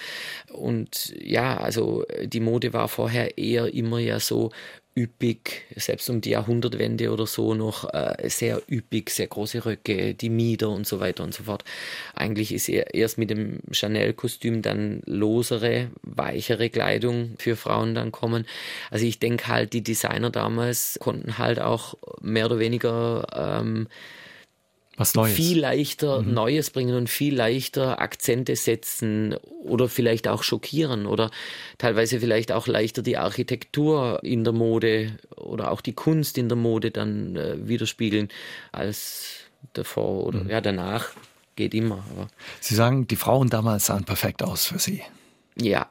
und ja, also die Mode war vorher eher immer ja so üppig, selbst um die Jahrhundertwende oder so noch äh, sehr üppig, sehr große Röcke, die Mieder und so weiter und so fort. Eigentlich ist erst mit dem Chanel-Kostüm dann losere, weichere Kleidung für Frauen dann kommen. Also ich denke halt, die Designer damals konnten halt auch mehr oder weniger ähm, was Neues. Viel leichter mhm. Neues bringen und viel leichter Akzente setzen oder vielleicht auch schockieren oder teilweise vielleicht auch leichter die Architektur in der Mode oder auch die Kunst in der Mode dann äh, widerspiegeln als davor oder mhm. ja danach. Geht immer. Aber Sie sagen, die Frauen damals sahen perfekt aus für Sie. Ja.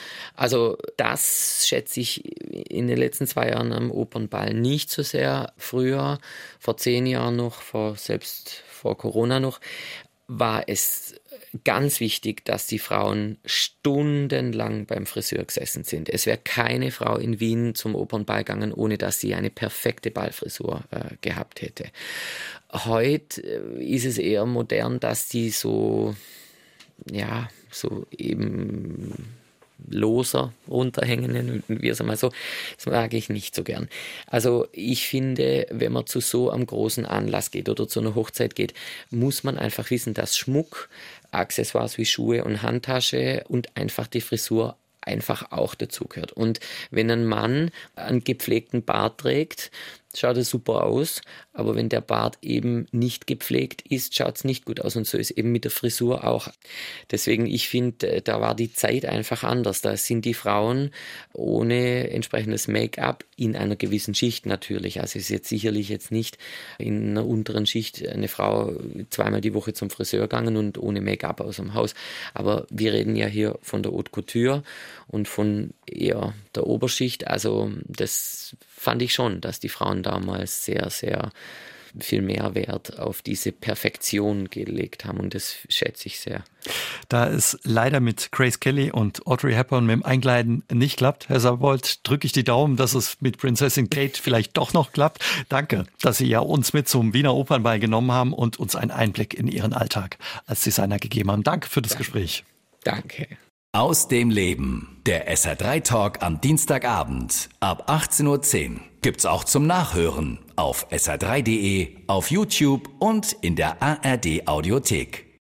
Also das schätze ich in den letzten zwei Jahren am Opernball nicht so sehr. Früher, vor zehn Jahren noch, vor, selbst vor Corona noch, war es ganz wichtig, dass die Frauen stundenlang beim Friseur gesessen sind. Es wäre keine Frau in Wien zum Opernball gegangen, ohne dass sie eine perfekte Ballfrisur äh, gehabt hätte. Heute ist es eher modern, dass die so, ja, so eben loser runterhängen, wie es einmal so, das mag ich nicht so gern. Also ich finde, wenn man zu so einem großen Anlass geht oder zu einer Hochzeit geht, muss man einfach wissen, dass Schmuck, Accessoires wie Schuhe und Handtasche und einfach die Frisur einfach auch dazugehört. Und wenn ein Mann einen gepflegten Bart trägt, schaut es super aus, aber wenn der Bart eben nicht gepflegt ist, schaut es nicht gut aus und so ist eben mit der Frisur auch. Deswegen, ich finde, da war die Zeit einfach anders. Da sind die Frauen ohne entsprechendes Make-up in einer gewissen Schicht natürlich. Also es ist jetzt sicherlich jetzt nicht in einer unteren Schicht eine Frau zweimal die Woche zum Friseur gegangen und ohne Make-up aus dem Haus. Aber wir reden ja hier von der Haute Couture und von eher der Oberschicht. Also das fand ich schon, dass die Frauen damals sehr, sehr viel mehr Wert auf diese Perfektion gelegt haben und das schätze ich sehr. Da es leider mit Grace Kelly und Audrey Hepburn mit dem Einkleiden nicht klappt, Herr Sabold, drücke ich die Daumen, dass es mit Prinzessin Kate vielleicht doch noch klappt. Danke, dass Sie ja uns mit zum Wiener Opernball genommen haben und uns einen Einblick in Ihren Alltag als Designer gegeben haben. Danke für das Danke. Gespräch. Danke. Aus dem Leben. Der S R drei Talk am Dienstagabend ab achtzehn Uhr zehn. Gibt's auch zum Nachhören auf S R drei Punkt de, auf YouTube und in der A R D Audiothek.